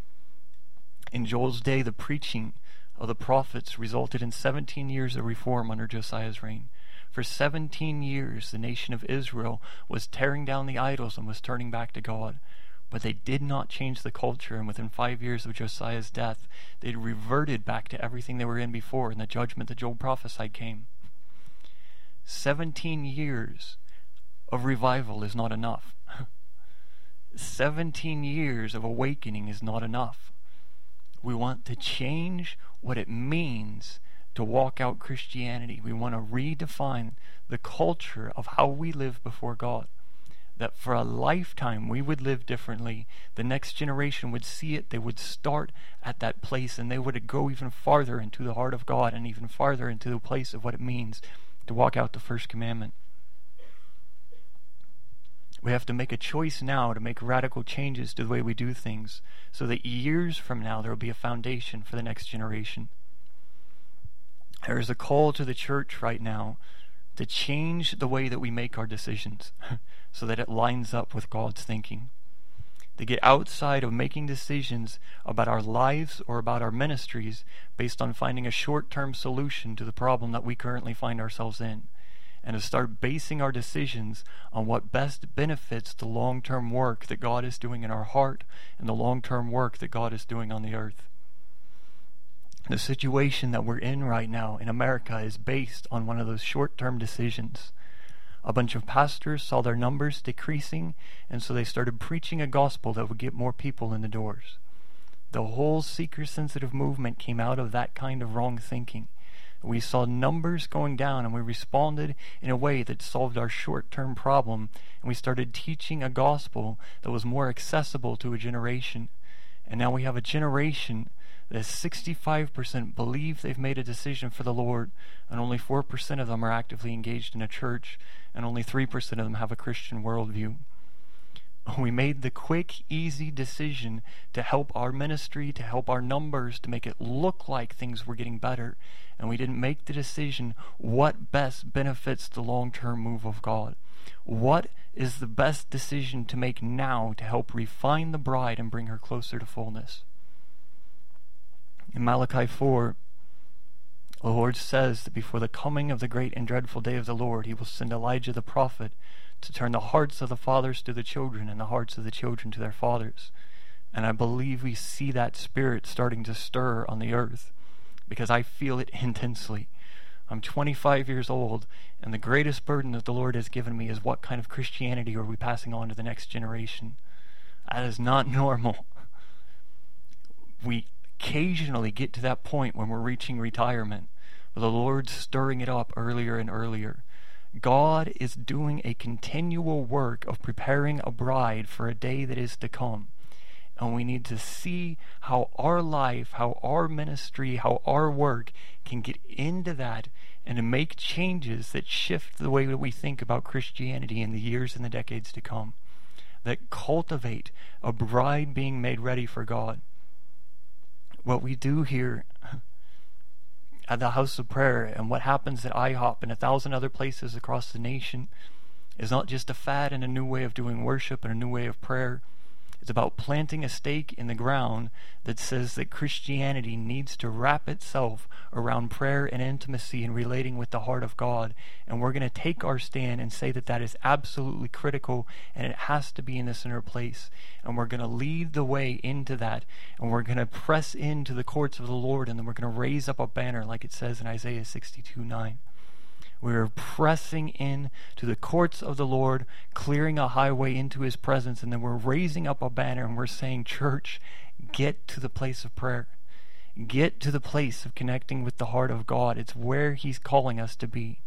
In Joel's day, the preaching of the prophets resulted in seventeen years of reform under Josiah's reign. For seventeen years, the nation of Israel was tearing down the idols and was turning back to God. But they did not change the culture, and within five years of Josiah's death, they reverted back to everything they were in before, and the judgment that Joel prophesied came. Seventeen years of revival is not enough. Seventeen years of awakening is not enough. We want to change what it means to walk out Christianity. We want to redefine the culture of how we live before God. That for a lifetime we would live differently. The next generation would see it. They would start at that place, and they would go even farther into the heart of God, and even farther into the place of what it means to walk out the first commandment. We have to make a choice now to make radical changes to the way we do things, so that years from now there will be a foundation for the next generation. There is a call to the church right now to change the way that we make our decisions so that it lines up with God's thinking. to get outside of making decisions about our lives or about our ministries based on finding a short-term solution to the problem that we currently find ourselves in, and to start basing our decisions on what best benefits the long-term work that God is doing in our heart and the long-term work that God is doing on the earth. The situation that we're in right now in America is based on one of those short-term decisions. A bunch of pastors saw their numbers decreasing, and so they started preaching a gospel that would get more people in the doors. The whole seeker-sensitive movement came out of that kind of wrong thinking. We saw numbers going down, and we responded in a way that solved our short-term problem, and we started teaching a gospel that was more accessible to a generation. And now we have a generation that sixty-five percent believe they've made a decision for the Lord, and only four percent of them are actively engaged in a church, and only three percent of them have a Christian worldview. We made the quick, easy decision to help our ministry, to help our numbers, to make it look like things were getting better, and we didn't make the decision what best benefits the long-term move of God. What is the best decision to make now to help refine the bride and bring her closer to fullness? In Malachi four, the Lord says that before the coming of the great and dreadful day of the Lord, he will send Elijah the prophet to turn the hearts of the fathers to the children and the hearts of the children to their fathers. And I believe we see that spirit starting to stir on the earth, because I feel it intensely. I'm twenty-five years old, and the greatest burden that the Lord has given me is what kind of Christianity are we passing on to the next generation? That is not normal. We occasionally get to that point when we're reaching retirement, but the Lord's stirring it up earlier and earlier. God is doing a continual work of preparing a bride for a day that is to come. And we need to see how our life, how our ministry, how our work can get into that and to make changes that shift the way that we think about Christianity in the years and the decades to come, that cultivate a bride being made ready for God. What we do here at the House of Prayer and what happens at I hop and a thousand other places across the nation is not just a fad and a new way of doing worship and a new way of prayer. It's about planting a stake in the ground that says that Christianity needs to wrap itself around prayer and intimacy and relating with the heart of God. And we're going to take our stand and say that that is absolutely critical and it has to be in the center place. And we're going to lead the way into that. And we're going to press into the courts of the Lord, and then we're going to raise up a banner like it says in Isaiah sixty-two nine. We're pressing in to the courts of the Lord, clearing a highway into his presence, and then we're raising up a banner and we're saying, church, get to the place of prayer. Get to the place of connecting with the heart of God. It's where he's calling us to be.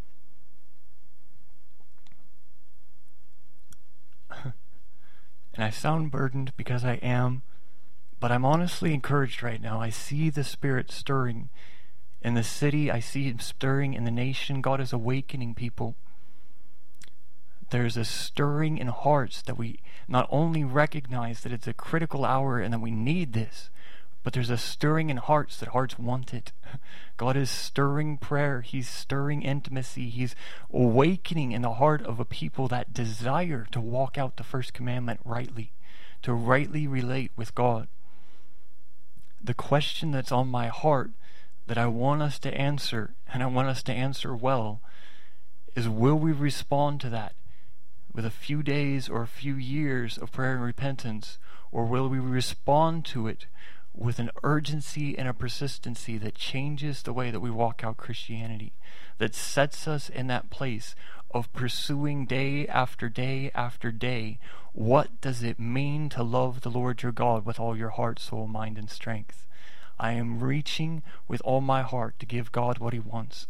And I sound burdened because I am, but I'm honestly encouraged right now. I see the Spirit stirring in the city. I see him stirring in the nation. God is awakening people. There's a stirring in hearts that we not only recognize that it's a critical hour and that we need this, but there's a stirring in hearts that hearts want it. God is stirring prayer. He's stirring intimacy. He's awakening in the heart of a people that desire to walk out the first commandment rightly, to rightly relate with God. The question that's on my heart that I want us to answer, and I want us to answer well, is will we respond to that with a few days or a few years of prayer and repentance, or will we respond to it with an urgency and a persistency that changes the way that we walk out Christianity, that sets us in that place of pursuing day after day after day, what does it mean to love the Lord your God with all your heart, soul, mind, and strength? I am reaching with all my heart to give God what he wants.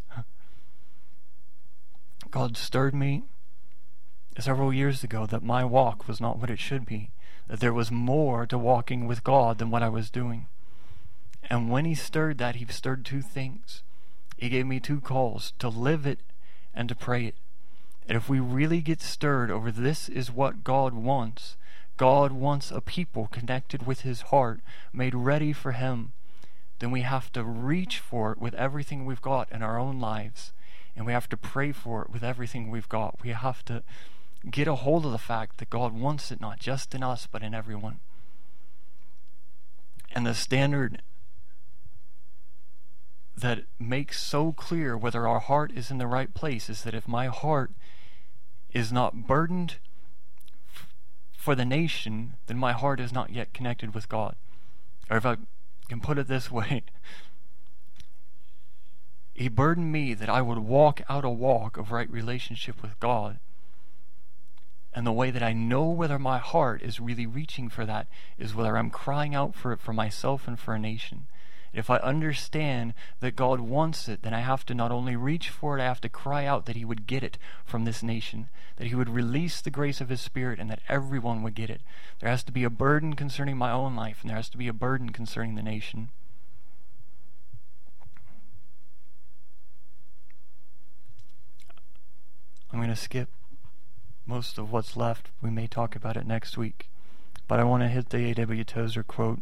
God stirred me several years ago that my walk was not what it should be, that there was more to walking with God than what I was doing. And when he stirred that, he stirred two things. He gave me two calls, to live it and to pray it. And if we really get stirred over this is what God wants, God wants a people connected with his heart, made ready for him, then we have to reach for it with everything we've got in our own lives. And we have to pray for it with everything we've got. We have to Get a hold of the fact that God wants it not just in us, but in everyone. And the standard that makes so clear whether our heart is in the right place is that if my heart is not burdened f- for the nation, then my heart is not yet connected with God. Or if I can put it this way, He burdened me that I would walk out a walk of right relationship with God. And the way that I know whether my heart is really reaching for that is whether I'm crying out for it for myself and for a nation. If I understand that God wants it, then I have to not only reach for it, I have to cry out that He would get it from this nation, that He would release the grace of His Spirit, and that everyone would get it. There has to be a burden concerning my own life, and there has to be a burden concerning the nation. I'm going to skip most of what's left. We may talk about it next week. But I want to hit the A W Tozer quote.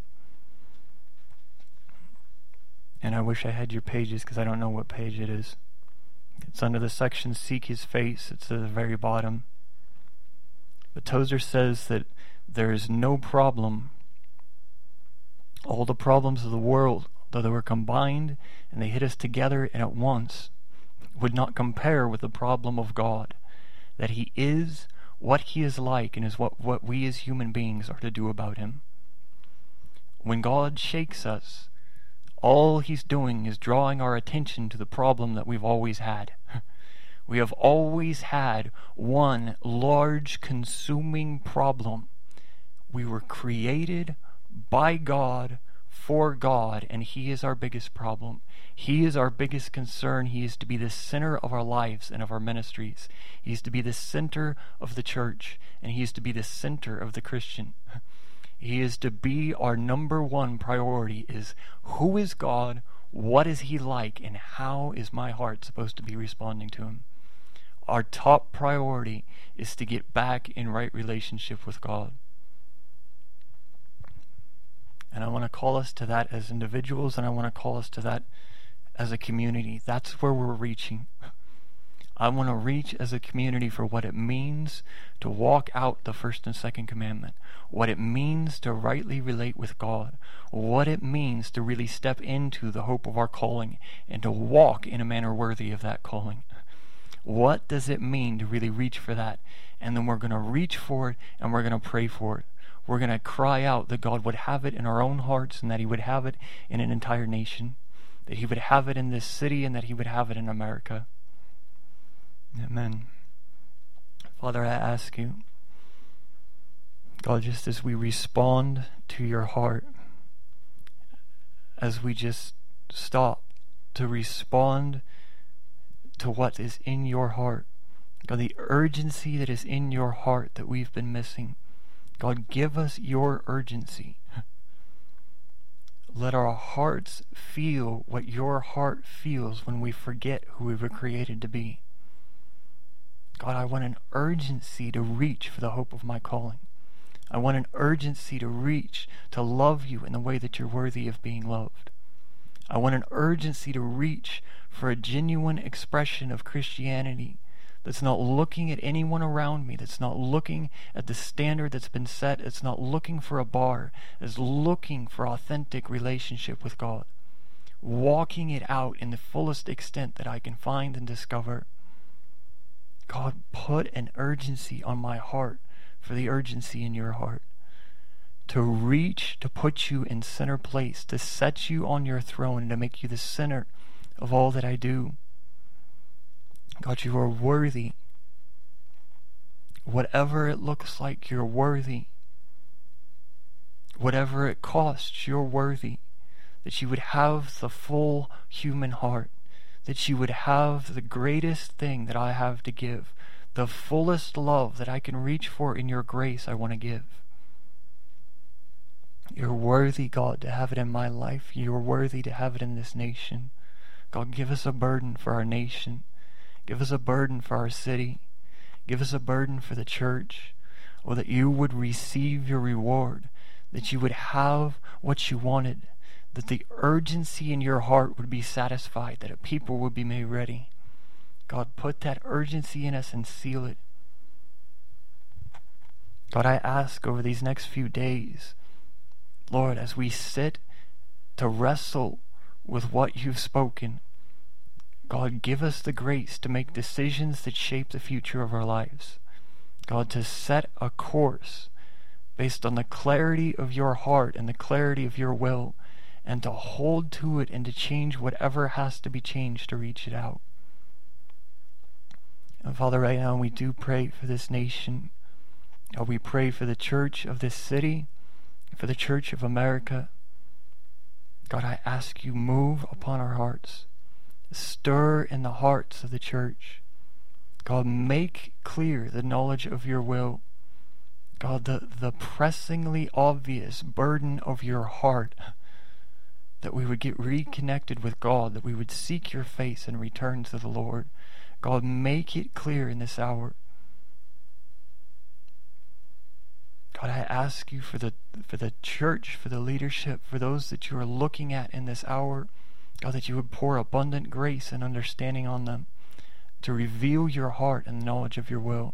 And I wish I had your pages because I don't know what page it is. It's under the section Seek His Face. It's at the very bottom. But Tozer says that there is no problem. All the problems of the world, though they were combined and they hit us together and at once, would not compare with the problem of God. That He is what He is like and is what, what we as human beings are to do about Him. When God shakes us, all He's doing is drawing our attention to the problem that we've always had. We have always had one large consuming problem. We were created by God, for God, and He is our biggest problem. He is our biggest concern. He is to be the center of our lives and of our ministries. He is to be the center of the church, and He is to be the center of the Christian. He is to be our number one priority is who is God, what is He like, and how is my heart supposed to be responding to Him? Our top priority is to get back in right relationship with God. And I want to call us to that as individuals, and I want to call us to that as a community. That's where we're reaching. I want to reach as a community for what it means to walk out the first and second commandment, what it means to rightly relate with God, what it means to really step into the hope of our calling and to walk in a manner worthy of that calling. What does it mean to really reach for that? And then we're going to reach for it and we're going to pray for it. We're going to cry out that God would have it in our own hearts and that He would have it in an entire nation, that He would have it in this city and that He would have it in America. Amen. Father, I ask You, God, just as we respond to Your heart, as we just stop to respond to what is in Your heart, God, the urgency that is in Your heart that we've been missing, God, give us Your urgency. Let our hearts feel what Your heart feels when we forget who we were created to be. God, I want an urgency to reach for the hope of my calling. I want an urgency to reach, to love You in the way that You're worthy of being loved. I want an urgency to reach for a genuine expression of Christianity that's not looking at anyone around me, that's not looking at the standard that's been set, it's not looking for a bar, it's looking for authentic relationship with God, walking it out in the fullest extent that I can find and discover. God, put an urgency on my heart for the urgency in Your heart, to reach, to put You in center place, to set You on Your throne, and to make You the center of all that I do. God, You are worthy. Whatever it looks like, You're worthy. Whatever it costs, You're worthy. That You would have the full human heart. That You would have the greatest thing that I have to give. The fullest love that I can reach for in Your grace I want to give. You're worthy, God, to have it in my life. You're worthy to have it in this nation. God, give us a burden for our nation. Give us a burden for our city. Give us a burden for the church. Oh, that You would receive Your reward. That You would have what You wanted. That the urgency in Your heart would be satisfied. That a people would be made ready. God, put that urgency in us and seal it. God, I ask over these next few days, Lord, as we sit to wrestle with what you've spoken, God, give us the grace to make decisions that shape the future of our lives. God, to set a course based on the clarity of your heart and the clarity of your will, and to hold to it and to change whatever has to be changed to reach it out. And Father, right now we do pray for this nation. God, we pray for the church of this city, for the church of America. God, I ask you, move upon our hearts. Stir in the hearts of the church. God, make clear the knowledge of your will. God, the, the pressingly obvious burden of your heart, that we would get reconnected with God, that we would seek your face and return to the Lord. God, make it clear in this hour. God, I ask you for the for the church, for the leadership, for those that you are looking at in this hour, God, that you would pour abundant grace and understanding on them to reveal your heart and the knowledge of your will.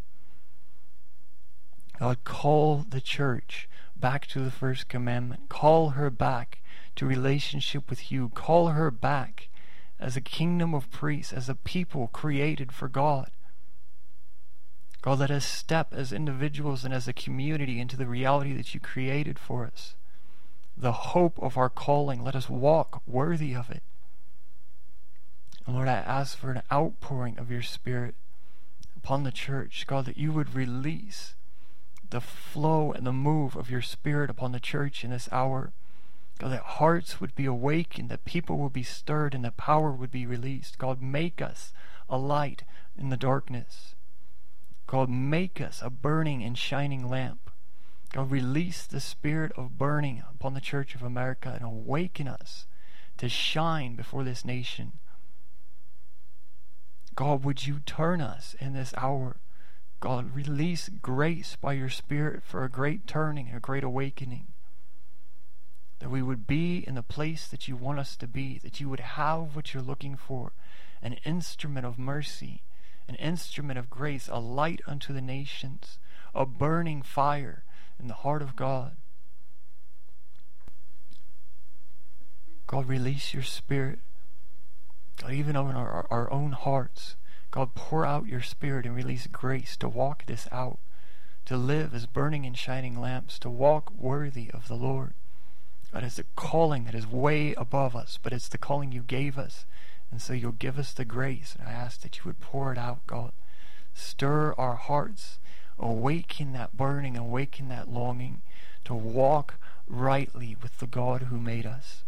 God, call the church back to the first commandment. Call her back to relationship with you. Call her back as a kingdom of priests, as a people created for God. God, let us step as individuals and as a community into the reality that you created for us. The hope of our calling, let us walk worthy of it. And Lord, I ask for an outpouring of your Spirit upon the church. God, that you would release the flow and the move of your Spirit upon the church in this hour. God, that hearts would be awakened, that people would be stirred, and that power would be released. God, make us a light in the darkness. God, make us a burning and shining lamp. God, release the spirit of burning upon the Church of America and awaken us to shine before this nation. God, would you turn us in this hour? God, release grace by your Spirit for a great turning, a great awakening. That we would be in the place that you want us to be, that you would have what you're looking for, an instrument of mercy, an instrument of grace, a light unto the nations, a burning fire in the heart of God. God, release your Spirit. God, even in our, our own hearts, God, pour out your Spirit and release grace to walk this out, to live as burning and shining lamps, to walk worthy of the Lord. God, it's a calling that is way above us, but it's the calling you gave us. And so you'll give us the grace, and I ask that you would pour it out, God. Stir our hearts, awaken that burning, awaken that longing to walk rightly with the God who made us.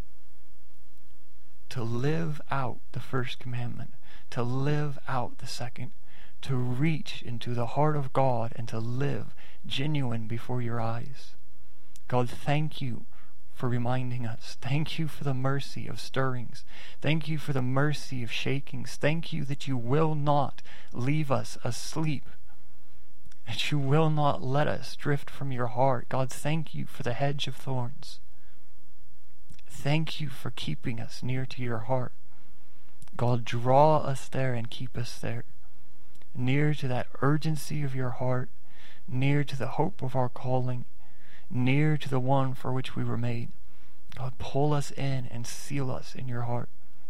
To live out the first commandment, to live out the second, to reach into the heart of God and to live genuine before your eyes. God, thank you for reminding us. Thank you for the mercy of stirrings. Thank you for the mercy of shakings. Thank you that you will not leave us asleep, that you will not let us drift from your heart. God, thank you for the hedge of thorns. Thank you for keeping us near to your heart. God, draw us there and keep us there, near to that urgency of your heart, near to the hope of our calling, near to the one for which we were made. God, pull us in and seal us in your heart.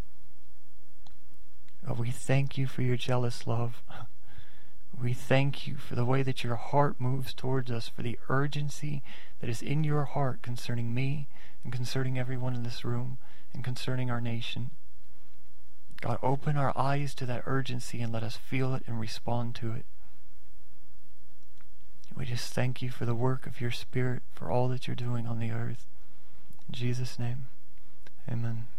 God, we thank you for your jealous love. We thank you for the way that your heart moves towards us, for the urgency that is in your heart concerning me and concerning everyone in this room and concerning our nation. God, open our eyes to that urgency and let us feel it and respond to it. We just thank you for the work of your Spirit, for all that you're doing on the earth. In Jesus' name, amen.